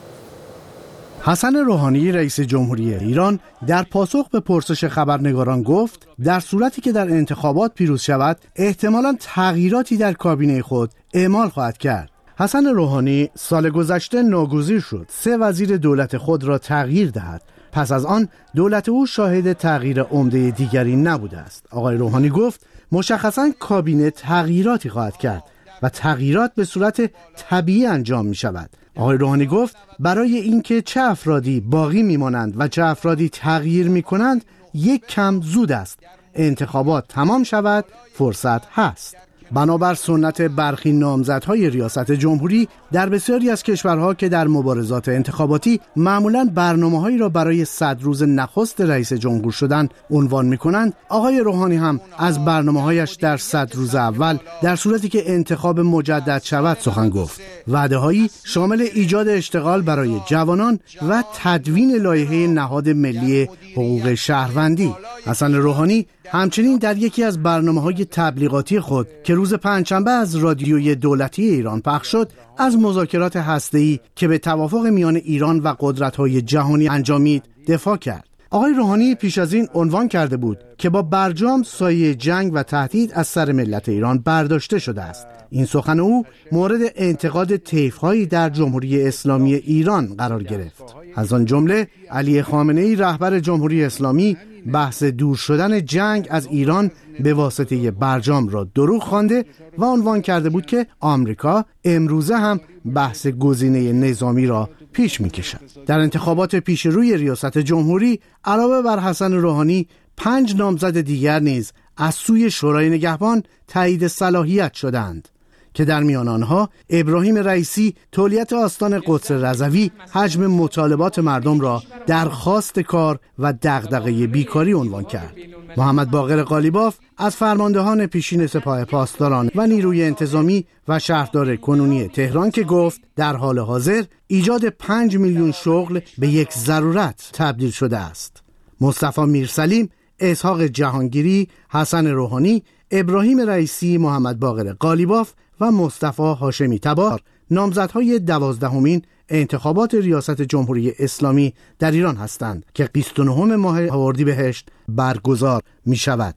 حسن روحانی رئیس جمهوری ایران در پاسخ به پرسش خبرنگاران گفت در صورتی که در انتخابات پیروز شود احتمالاً تغییراتی در کابینه خود اعمال خواهد کرد. حسن روحانی سال گذشته ناگزیر شد سه وزیر دولت خود را تغییر دهد. پس از آن دولت او شاهد تغییر عمده دیگری نبوده است. آقای روحانی گفت مشخصاً کابینه تغییراتی خواهد کرد و تغییرات به صورت طبیعی انجام می شود. آقای روحانی گفت برای اینکه چه افرادی باقی میمانند و چه افرادی تغییر میکنند یک کم زود است. انتخابات تمام شود فرصت هست. بنابر سنت برخی نامزدهای ریاست جمهوری در بسیاری از کشورها که در مبارزات انتخاباتی معمولاً برنامه‌هایی را برای صد روز نخست رئیس جمهور شدن عنوان می‌کنند، آقای روحانی هم از برنامه‌هایش در صد روز اول در صورتی که انتخاب مجدد شود سخن گفت. وعده‌هایی شامل ایجاد اشتغال برای جوانان و تدوین لایحه نهاد ملی حقوق شهروندی. حسن روحانی همچنین در یکی از برنامه‌های تبلیغاتی خود که روز پنجشنبه از رادیوی دولتی ایران پخش شد، از مذاکرات هسته‌ای که به توافق میان ایران و قدرت‌های جهانی انجامید دفاع کرد. آقای روحانی پیش از این عنوان کرده بود که با برجام سایه جنگ و تهدید از سر ملت ایران برداشته شده است. این سخن او مورد انتقاد طیف‌هایی در جمهوری اسلامی ایران قرار گرفت. از آن جمله علی خامنه‌ای رهبر جمهوری اسلامی بحث دور شدن جنگ از ایران به واسطه برجام را دروغ خوانده و عنوان کرده بود که آمریکا امروزه هم بحث گزینه نظامی را پیش می‌کشد. در انتخابات پیش روی ریاست جمهوری علاوه بر حسن روحانی پنج نامزد دیگر نیز از سوی شورای نگهبان تایید صلاحیت شدند که در میان آنها ابراهیم رئیسی تولیت آستان قدس رضوی حجم مطالبات مردم را درخواست کار و دغدغه بیکاری عنوان کرد. محمد باقر قالیباف از فرماندهان پیشین سپاه پاسداران و نیروی انتظامی و شهردار کنونی تهران که گفت در حال حاضر ایجاد پنج میلیون شغل به یک ضرورت تبدیل شده است. مصطفی میرسلیم، اسحاق جهانگیری، حسن روحانی، ابراهیم رئیسی، محمد باقر قالیباف و مصطفی هاشمی تبار نامزدهای دوازدهمین انتخابات ریاست جمهوری اسلامی در ایران هستند که بیست و نهم ماه اردیبهشت برگزار می شود.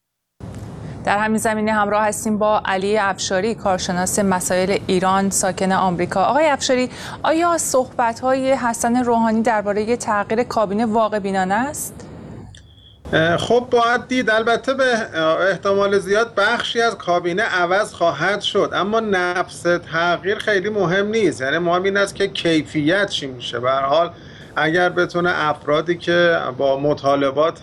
در همین زمینه همراه هستیم با علی افشاری، کارشناس مسائل ایران ساکن آمریکا. آقای افشاری، آیا صحبت‌های حسن روحانی درباره تغییر کابینه واقع بینانه است؟ خب باید دید، البته به احتمال زیاد بخشی از کابینه عوض خواهد شد، اما نفس تغییر خیلی مهم نیست. یعنی مهم این است که کیفیت چی میشه. به هر حال اگر بتونه افرادی که با مطالبات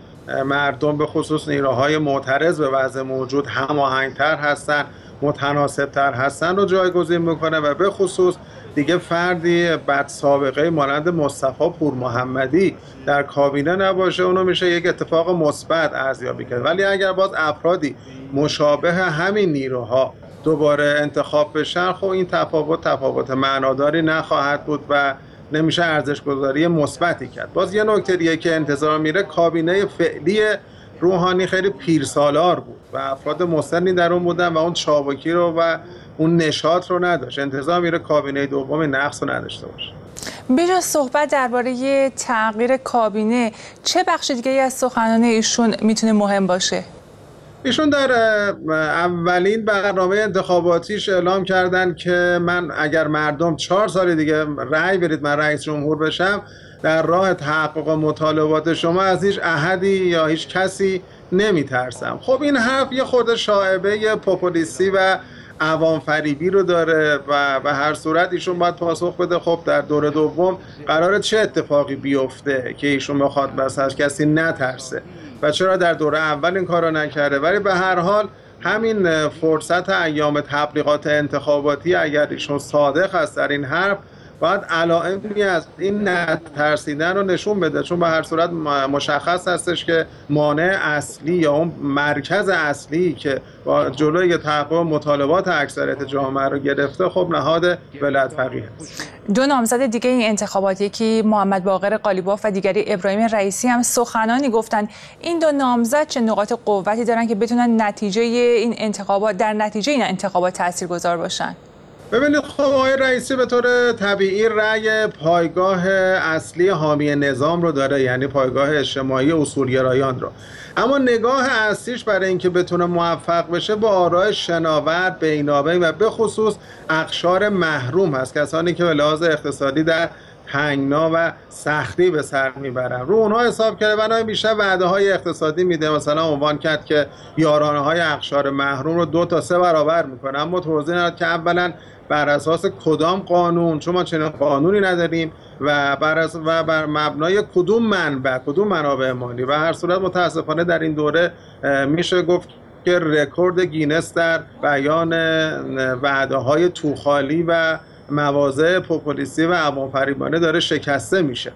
مردم به خصوص نیروهای معترض به وضع موجود هماهنگتر هستن، متناسبتر هستن رو جایگزین بکنه و به خصوص دیگه فردی بد سابقه مانند مصطفی پور محمدی در کابینه نباشه. اونو میشه یک اتفاق مثبت ارزیابی کرد. ولی اگر باز افرادی مشابه همین نیروها دوباره انتخاب بشن، خب این تفاوت تفاوت معناداری نخواهد بود و نمیشه ارزش‌گذاری مثبتی کرد. باز یه نکته دیگه که انتظار میره، کابینه فعلی روحانی خیلی پیرسالار بود و افراد مسنی در اون بودن و اون چابکی رو و اون نشاط رو نداشت. انتظار میره کابینه دوم نقص رو نداشته باشه. بجز صحبت درباره تغییر کابینه، چه بخش دیگه از سخنان ایشون میتونه مهم باشه؟ ایشون در اولین برنامه انتخاباتیش اعلام کردن که من اگر مردم چهار سال دیگه رأی برید من رئیس جمهور بشم، در راه تحقق مطالبات شما از هیچ احدی یا هیچ کسی نمیترسم. خب این حرف یه خورده شائبه پوپولیستی و عوام فریبی رو داره و به هر صورت ایشون باید پاسخ بده خب در دور دوم قراره چه اتفاقی بیفته که ایشون بخواد بس از کسی نترسه و چرا در دوره اول این کارو نکرده. ولی به هر حال همین فرصت ایام تبلیغات انتخاباتی اگر ایشون صادق هست در این حرف، باید علائمی از این نترسیدن رو نشون بده، چون به هر صورت مشخص هستش که مانع اصلی یا اون مرکز اصلی که با جلوی تحقق مطالبات اکثریت جامعه رو گرفته خب نهاد ولایت فقیه است. دو نامزد دیگه این انتخابات، یکی محمد باقر قالیباف و دیگری ابراهیم رئیسی، هم سخنانی گفتن. این دو نامزد چه نقاط قوتی دارن که بتونن نتیجه این انتخابات در نتیجه این انتخابات تاثیرگذار باشن؟ ببینید خب آقای رئیسی به طور طبیعی رأی پایگاه اصلی حامی نظام رو داره، یعنی پایگاه اجتماعی اصولگرایان رو، اما نگاه اصلیش برای اینکه بتونه موفق بشه با آراء شناور، بینابین و به خصوص اقشار محروم هست، کسانی که به لحاظ اقتصادی در تنگنا و سختی به سر میبرن. رو اونها حساب کرده، بنابراین بیشتر وعده های اقتصادی میده. مثلا عنوان کرد که یارانه های اقشار محروم رو دو تا سه برابر میکنه، اما توضیح نداد که اولا بر اساس کدام قانون، چون ما چنین قانونی نداریم و بر اس... و بر مبنای کدوم منبع، کدوم منابع مالی. و هر صورت متاسفانه در این دوره میشه گفت که رکورد گینس در بیان وعده های توخالی و مواضع پوپولیستی و عوام فریبانه داره شکسته میشه.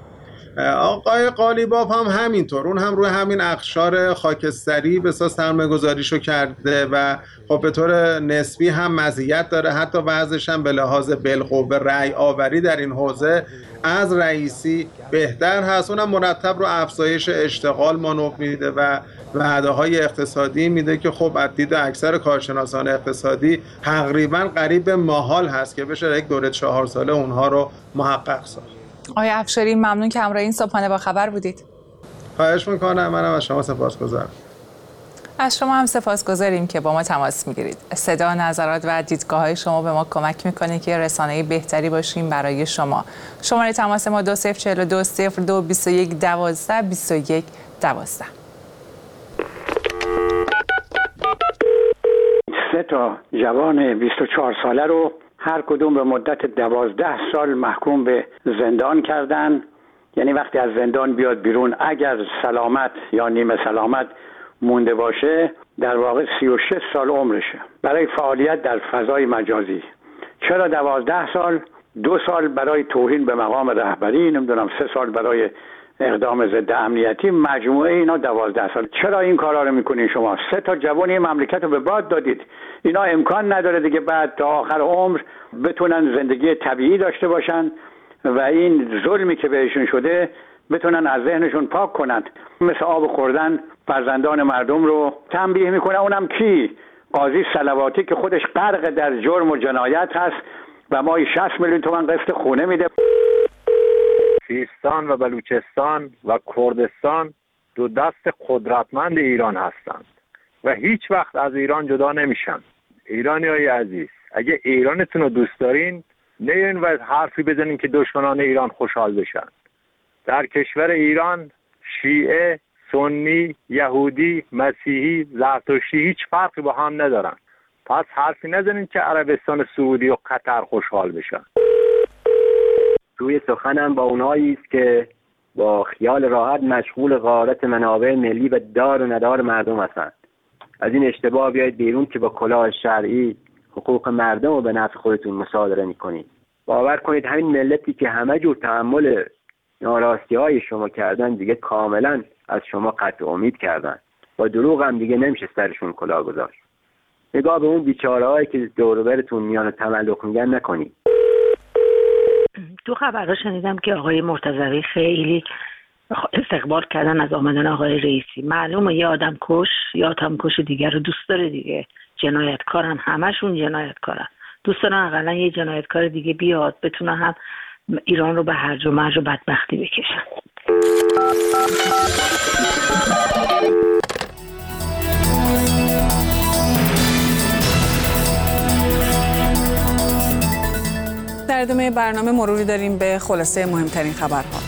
آقای قالیباف هم همینطور، اون هم روی همین اقشار خاکستری به اساس سرمایه‌گذاریشو کرده و خب به طور نسبی هم مزیت داره، حتی وضعش هم به لحاظ بالقوه رأی آوری در این حوزه از رئیسی بهتر هست. اونم مرتب رو افزایش اشتغال مانور میده و وعده های اقتصادی میده که خب از دید اکثر کارشناسان اقتصادی تقریبا قریب به محال هست که بشه یک دوره چهار ساله اونها رو محقق ساخت. آقای افشاری ممنون که همراه این صبحانه با خبر بودید. خواهش میکنم، منم از شما سپاسگزارم. از شما هم سپاسگزاریم که با ما تماس میگیرید. صدا، نظرات و دیدگاه‌های شما به ما کمک میکنه که رسانه‌ای بهتری باشیم برای شما. شماره تماس ما دو صفر چهل و دو صفر دو بیست و یک دوازده بیست و یک دوازده. سه تا جوان بیست و چهار ساله رو هر کدوم به مدت دوازده سال محکوم به زندان کردن. یعنی وقتی از زندان بیاد بیرون اگر سلامت یا نیمه سلامت مونده باشه در واقع سی و شش سال عمرشه برای فعالیت در فضای مجازی. چرا دوازده سال؟ دو سال برای توهین به مقام رهبری، نمیدونم سه سال برای اقدام ضد امنیتی، مجموعه اینا دوازده سال. چرا این کارا رو میکنین شما؟ سه تا جوان این مملکت رو به باد دادید. اینا امکان نداره دیگه بعد تا آخر عمر بتونن زندگی طبیعی داشته باشن و این ظلمی که بهشون شده بتونن از ذهنشون پاک کنن. مثل آب خوردن فرزندان مردم رو تنبیه میکنه. اونم کی؟ قاضی صلواتی که خودش غرق در جرم و جنایت هست و ما شصت میلیون تومان قسط خونه میده. سیستان و بلوچستان و کردستان دو دست قدرتمند ایران هستند و هیچ وقت از ایران جدا نمیشن. ایرانیای عزیز، اگه ایرانتون رو دوست دارین نیاین و حرفی بزنین که دشمنان ایران خوشحال بشن. در کشور ایران شیعه، سنی، یهودی، مسیحی، زرتشتی هیچ فرقی با هم ندارن. پس حرفی نزنین که عربستان سعودی و قطر خوشحال بشن. روی سخنم با اونایی است که با خیال راحت مشغول غارت منابع ملی و دار و ندار مردم هستند. از این اشتباه بیایید بیرون که با کلاه شرعی حقوق مردم رو به نفع خودتون مصادره میکنید. باور کنید همین ملتی که همه جور تحمل ناراستی های شما کردن دیگه کاملا از شما قطع امید کردن. با دروغ هم دیگه نمیشه سرشون کلاه گذاشت. نگاه به اون بیچاره هایی که دور و برتون میان و تملق میگن نکنید. تو خبرها شنیدم که آقای مرتضوی خیلی استقبال کردن از آمدن آقای رئیسی. معلومه یه آدم کش یا آدم کش دیگر رو دوست داره دیگه. جنایتکارن، همشون جنایتکارن. دوست دارن اقلا یه جنایتکار دیگه بیاد بتونن هم ایران رو به هرج و مرج و بدبختی بکشن. در ادامه برنامه مروری داریم به خلاصه مهمترین خبرها.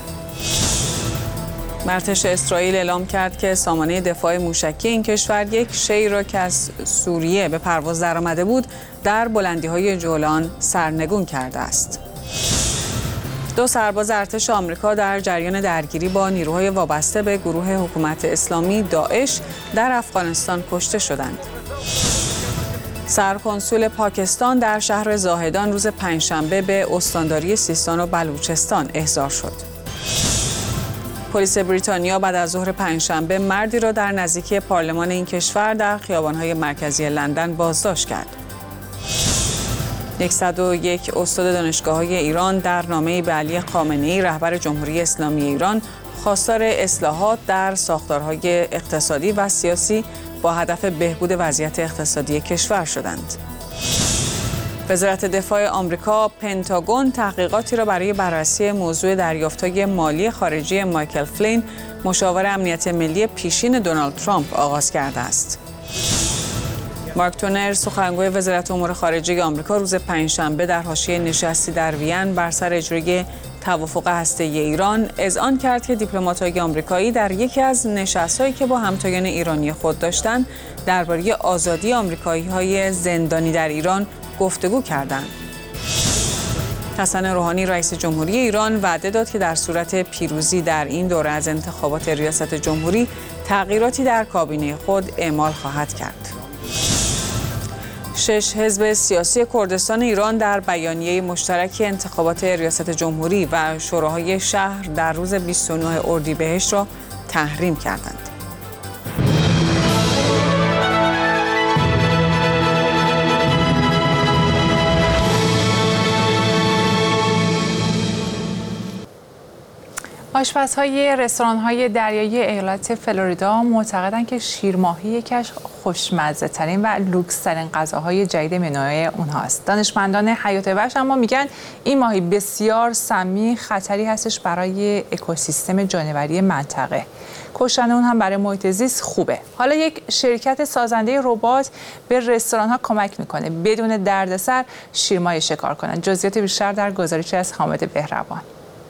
ارتش اسرائیل اعلام کرد که سامانه دفاع موشکی این کشور یک شی را که از سوریه به پرواز درآمده بود در بلندی‌های جولان سرنگون کرده است. دو سرباز ارتش آمریکا در جریان درگیری با نیروهای وابسته به گروه حکومت اسلامی داعش در افغانستان کشته شدند. سرکنسول پاکستان در شهر زاهدان روز پنجشنبه به استانداری سیستان و بلوچستان احضار شد. پلیس بریتانیا بعد از ظهر پنجشنبه مردی را در نزدیکی پارلمان این کشور در خیابان‌های مرکزی لندن بازداشت کرد. صد و یک استاد دانشگاه‌های ایران در نامه‌ای به علی خامنه‌ای رهبر جمهوری اسلامی ایران خواستار اصلاحات در ساختارهای اقتصادی و سیاسی با هدف بهبود وضعیت اقتصادی کشور شدند. وزارت دفاع آمریکا پنتاگون تحقیقاتی را برای بررسی موضوع دریافت‌های مالی خارجی مایکل فلین، مشاور امنیت ملی پیشین دونالد ترامپ آغاز کرده است. مارک تونر سخنگوی وزارت امور خارجه آمریکا روز پنجشنبه در حاشیه نشستی در وین بر سر اجرای توافق هسته‌ای ایران اذعان کرد که دیپلمات‌های آمریکایی در یکی از نشست‌هایی که با همتایان ایرانی خود داشتند درباره آزادی آمریکایی‌های زندانی در ایران گفتگو کردند. حسن روحانی رئیس جمهوری ایران وعده داد که در صورت پیروزی در این دوره از انتخابات ریاست جمهوری تغییراتی در کابینه خود اعمال خواهد کرد. شش حزب سیاسی کردستان ایران در بیانیه مشترک انتخابات ریاست جمهوری و شوراهای شهر در روز بیست و نه اردیبهشت را تحریم کردند. آشپزهای رستوران‌های دریایی ایالت فلوریدا معتقدند که شیرماهی یکی از خوشمزه‌ترین و لوکس‌ترین غذاهای جدید منوی اونهاست. دانشمندان حیات وحش اما میگن این ماهی بسیار سمی، خطری هستش برای اکوسیستم جانوری منطقه. کشتن اون هم برای محیط زیست خوبه. حالا یک شرکت سازنده ربات به رستوران‌ها کمک میکنه بدون دردسر شیرماهی شکار کنن. جزئیات بیشتر در گزارشی از حامد بهروان.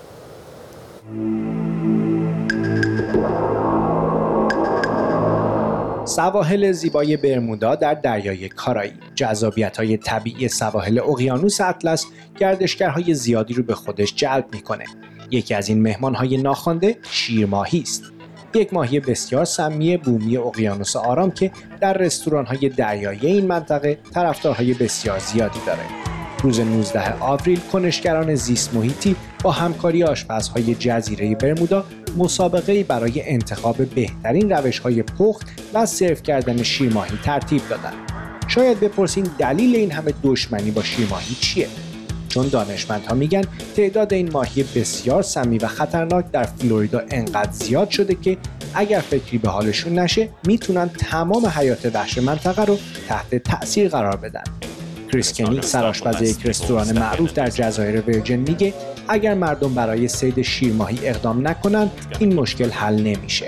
سواحل زیبای برمودا در دریای کارائیب، جذابیت‌های طبیعی سواحل اقیانوس اطلس گردشگرهای زیادی رو به خودش جلب می‌کنه. یکی از این مهمان‌های ناخوانده شیرماهی است. یک ماهی بسیار سمی بومی اقیانوس آرام که در رستوران‌های دریایی این منطقه طرفدارهای بسیار زیادی داره. روز نوزدهم آوریل کنشگران زیست محیطی با همکاری آشپزهای جزیره برمودا مسابقه‌ای برای انتخاب بهترین روش‌های پخت و سرو کردن شیرماهی ترتیب دادند. شاید بپرسین دلیل این همه دشمنی با شیرماهی چیه؟ چون دانشمندها میگن تعداد این ماهی بسیار سمی و خطرناک در فلوریدا انقدر زیاد شده که اگر فکری به حالشون نشه میتونن تمام حیات وحش منطقه رو تحت تأثیر قرار بدن. کریس کنی سرآشپز یک رستوران معروف در جزایر ویرجین میگه اگر مردم برای صید شیرماهی اقدام نکنن این مشکل حل نمیشه.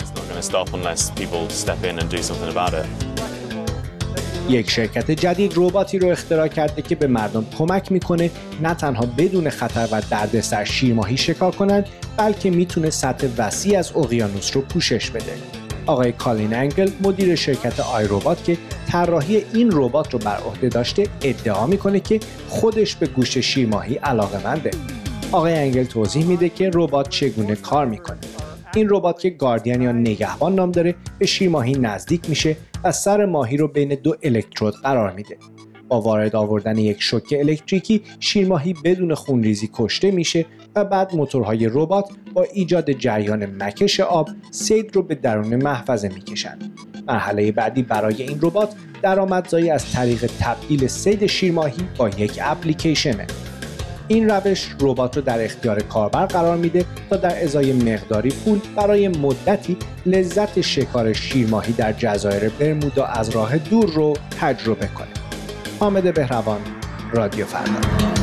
یک شرکت جدید رباتی رو اختراع کرده که به مردم کمک میکنه نه تنها بدون خطر و دردسر شیرماهی شکار کنن، بلکه میتونه سطح وسیع از اقیانوس رو پوشش بده. آقای کالین انگل مدیر شرکت آی ربات که طراحی این ربات رو بر عهده داشته ادعا میکنه که خودش به گوشت شیرماهی علاقه‌منده. آقای انگل توضیح میده که ربات چگونه کار میکنه. این ربات که گاردین یا نگهبان نام داره به شیرماهی نزدیک میشه و سر ماهی رو بین دو الکترود قرار میده. با وارد آوردن یک شوک الکتریکی شیرماهی بدون خونریزی کشته میشه و بعد موتورهای ربات با ایجاد جریان مکش آب صید رو به درون محفظه میکشن. مرحله بعدی برای این ربات درآمدزایی از طریق تبدیل صید شیرماهی با یک اپلیکیشنه. این روش ربات رو در اختیار کاربر قرار میده تا در ازای مقداری پول برای مدتی لذت شکار شیرماهی در جزایر برمودا از راه دور رو تجربه کنه. حامد بهروان، رادیو فردا.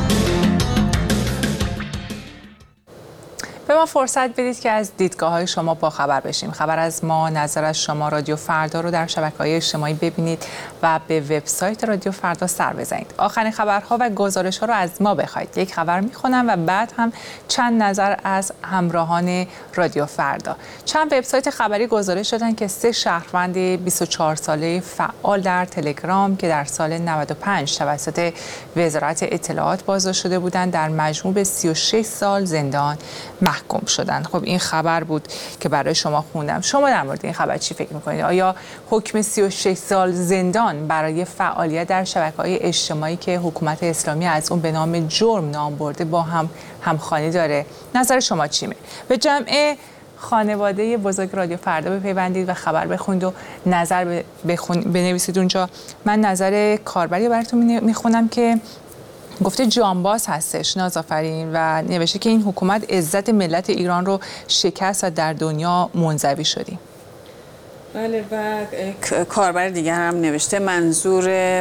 به ما فرصت بدید که از دیدگاه‌های شما با خبر بشیم. خبر از ما، نظر از شما. رادیو فردا رو در شبکه‌های اجتماعی ببینید و به وبسایت رادیو فردا سر بزنید. آخرین خبرها و گزارش‌ها رو از ما بخواید. یک خبر می‌خونم و بعد هم چند نظر از همراهان رادیو فردا. چند وبسایت خبری گزارش دادن که سه شهروند بیست و چهار ساله فعال در تلگرام که در سال نود و پنج توسط وزارت اطلاعات بازداشت شده بودند در مجموع به سی و شش سال زندان محکوم شدن. خب این خبر بود که برای شما خوندم. شما در مورد این خبر چی فکر می‌کنید؟ آیا حکم سی و شش سال زندان برای فعالیت در شبکه‌های اجتماعی که حکومت اسلامی از اون به نام جرم نام برده با هم همخوانی داره؟ نظر شما چیه؟ به جمع خانواده بزرگ رادیو فردا بپیوندید و خبر بخونید و نظر بخون بنویسید اونجا. من نظر کاربری براتون میخونم که گفته جانباز هستش، نازآفرین، و نوشته که این حکومت عزت ملت ایران رو شکست و در دنیا منزوی شدیم. بله، و کاربر دیگر هم نوشته منظور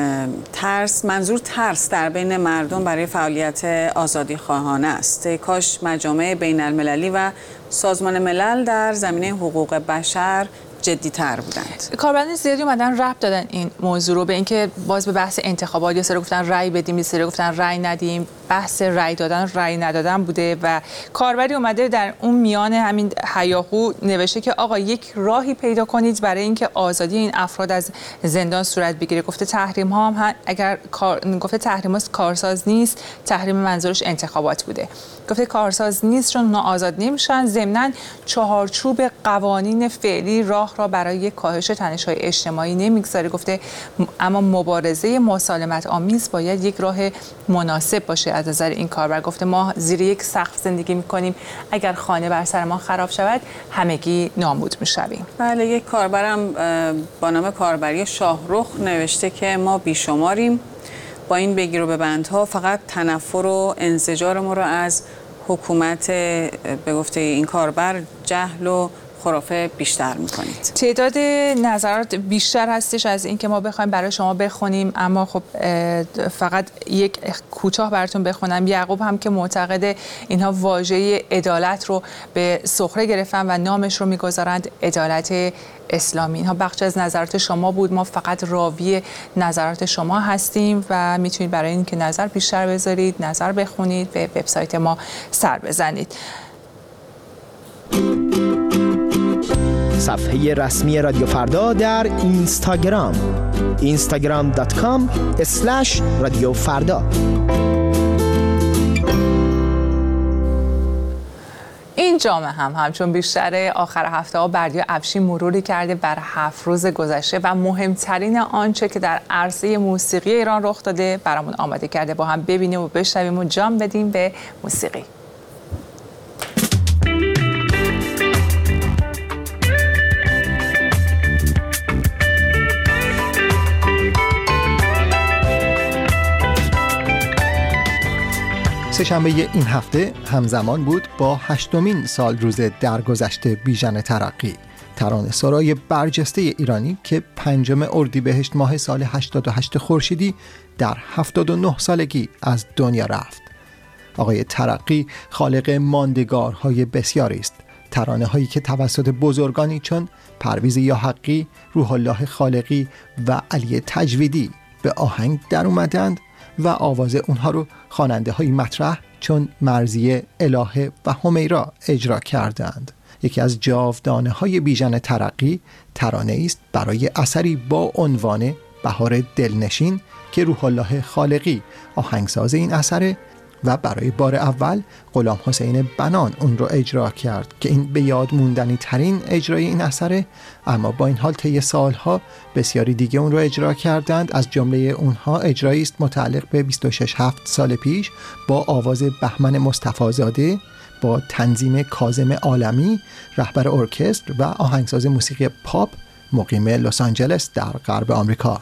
ترس منظور ترس در بین مردم برای فعالیت آزادی خواهانه است. کاش مجامع بین المللی و سازمان ملل در زمینه حقوق بشر جدی‌تر بودند. کاربران زیادی اومدن ربط دادن این موضوع رو به اینکه باز به بحث انتخابات، یا سری گفتن رأی بدیم، یا سری گفتن رأی ندیم. بحث رأی دادن رأی ندادن بوده و کاربری اومده در اون میان همین هیاهو نوشته که آقا یک راهی پیدا کنید برای اینکه آزادی این افراد از زندان صورت بگیره. گفته تحریم ها هم اگر کار... گفته تحریم ها کارساز نیست، تحریم منظورش انتخابات بوده. گفته کارساز نیست چون اونا آزاد نمیشن. ضمناً چهارچوب قوانین فعلی راه را برای کاهش تنش‌های اجتماعی نمیگذاره. گفته اما مبارزه مسالمت آمیز باید یک راه مناسب باشه. از نظر این کاربر گفته ما زیر یک سقف زندگی می‌کنیم، اگر خانه بر سر ما خراب شود همگی نابود می‌شویم. بله، یک کاربرم با نام کاربری شاهرخ نوشته که ما بیشماریم، با این بگیر و ببندها فقط تنفر و انزجار ما رو از حکومت به گفته این کاربر جهل و خرافه بیشتر میکنید. تعداد نظرات بیشتر هستش از این که ما بخوایم برای شما بخونیم، اما خب فقط یک کوتاه براتون بخونم. یعقوب هم که معتقد اینها واژه عدالت رو به سخره گرفتن و نامش رو میگذارند عدالت اسلامی. اینها بخش از نظرات شما بود، ما فقط راوی نظرات شما هستیم و میتونید برای این که نظر بیشتر بذارید، نظر بخونید، به وبسایت ما سر بزنید. صفحه رسمی رادیو فردا در اینستاگرام اینستاگرام دات کام اسلش رادیو فردا. این جامعه هم همچون بیشتر آخر هفته ها بردیا افشین مروری کرده بر هفت روز گذشته و مهمترین آنچه که در عرصه موسیقی ایران رخ داده برامون آماده کرده. با هم ببینیم و بشنویم و جام بدیم به موسیقی. سه‌شنبه این هفته همزمان بود با هشتمین سال روز درگذشت بیژن ترقی، ترانه‌سرای برجسته ایرانی که پنجم اردیبهشت ماه سال هشتاد و هشت خورشیدی در هفتاد و نه سالگی از دنیا رفت. آقای ترقی خالق ماندگارهای بسیاری است، ترانه‌هایی که توسط بزرگانی چون پرویز یاحقی، روح الله خالقی و علی تجویدی به آهنگ در اومدند و آواز اونها رو خواننده های مطرح چون مرضیه، الهه و همیرا اجرا کردند. یکی از جاودانه های بیژن ترقی ترانه است برای اثری با عنوان بهار دلنشین که روح الله خالقی آهنگساز این اثر و برای بار اول غلام حسین بنان اون رو اجرا کرد که این به یاد موندنی ترین اجرای این اثره. اما با این حال طی سالها بسیاری دیگه اون رو اجرا کردند. از جمله اونها اجرایی است متعلق به بیست و شش هفت سال پیش با آواز بهمن مصطفی‌زاده با تنظیم کاظم عالمی، رهبر ارکستر و آهنگساز موسیقی پاپ مقیم لس آنجلس در غرب آمریکا.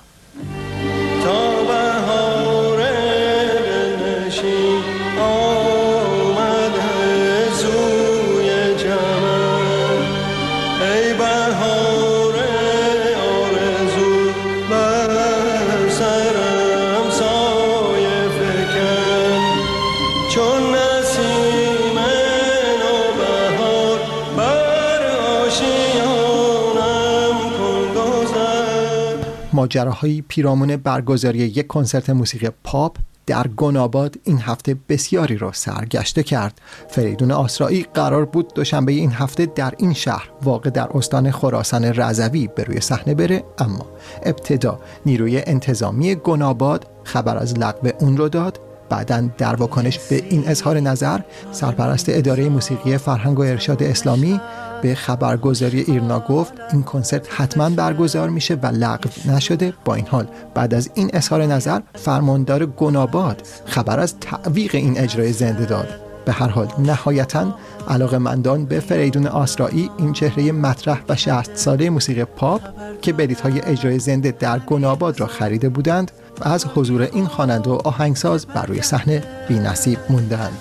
ماجراهای پیرامون برگزاری یک کنسرت موسیقی پاپ در گناباد این هفته بسیاری را سرگشته کرد. فریدون آسرایی قرار بود دوشنبه این هفته در این شهر واقع در استان خراسان رضوی به روی صحنه بره، اما ابتدا نیروی انتظامی گناباد خبر از لغو اون رو داد. بعداً در واکنش به این اظهار نظر سرپرست اداره موسیقی فرهنگ و ارشاد اسلامی به خبرگزاری ایرنا گفت این کنسرت حتما برگزار میشه و لغو نشده. با این حال بعد از این اظهار نظر فرماندار گناباد خبر از تعویق این اجرای زنده داد. به هر حال نهایتاً علاقه‌مندان به فریدون آسرایی، این چهره مطرح و شصت ساله موسیقی پاپ که بلیط‌های اجرای زنده در گناباد را خریده بودند و از حضور این خواننده و آهنگساز بر روی صحنه بی‌نصیب موندند.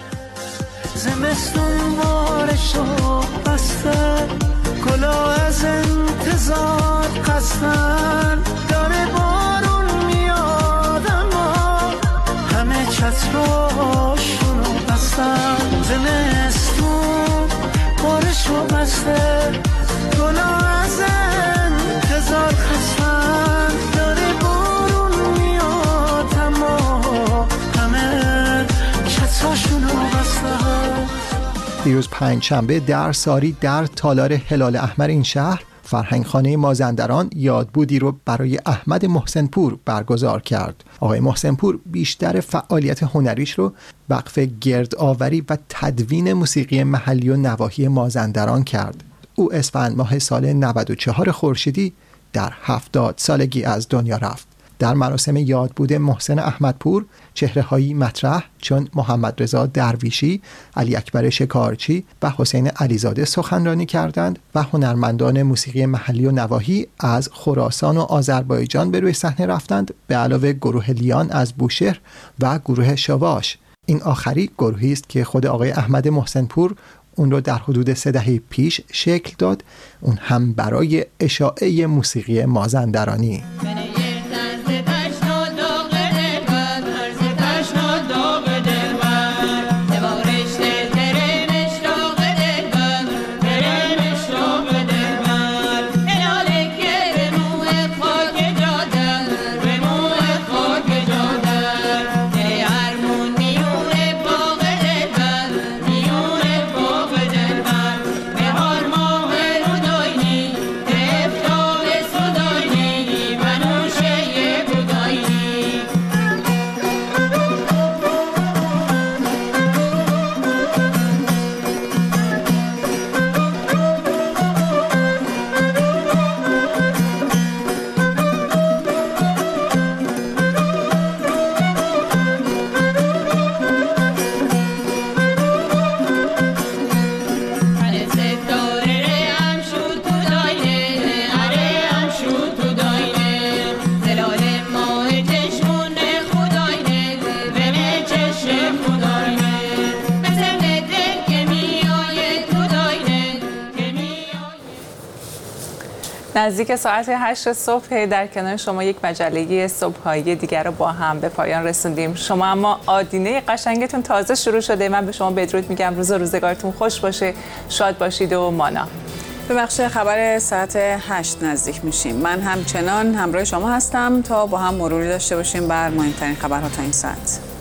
زمستون بارشو بستن، گلا از انتظار قصدن، داره بارون میاد اما همه چتراشونو بستن. زمستون بارشو بسته، گلا از انتظار قصدن، داره بارون میاد اما همه چتراشونو بستن. دیروز پنج شنبه در ساری در تالار هلال احمر این شهر فرهنگخانه مازندران یادبودی رو برای احمد محسن پور برگزار کرد. آقای محسن پور بیشتر فعالیت هنریش رو وقف گردآوری و تدوین موسیقی محلی و نواحی مازندران کرد. او اسفند ماه سال نود و چهار خورشیدی در هفتاد سالگی از دنیا رفت. در مراسم یادبود محسن احمدپور چهره‌هایی مطرح چون محمد رضا درویشی، علی اکبر شکارچی و حسین علیزاده سخنرانی کردند و هنرمندان موسیقی محلی و نواحی از خراسان و آذربایجان به روی صحنه رفتند، به علاوه گروه لیان از بوشهر و گروه شواش. این آخری گروهی است که خود آقای احمد محسن پور اون رو در حدود سه دهه پیش شکل داد، اون هم برای اشاعه موسیقی مازندرانی. نزدیک ساعت هشت صبح در کنار شما یک مجله صبحایی دیگر رو با هم به پایان رسوندیم. شما اما آدینه قشنگتون تازه شروع شده. من به شما بدرود میگم. روز و روزگارتون خوش باشه، شاد باشید و مانا. به بخش خبر ساعت هشت نزدیک میشیم. من همچنان همراه شما هستم تا با هم مروری داشته باشیم بر مهمترین خبرها تا این ساعت.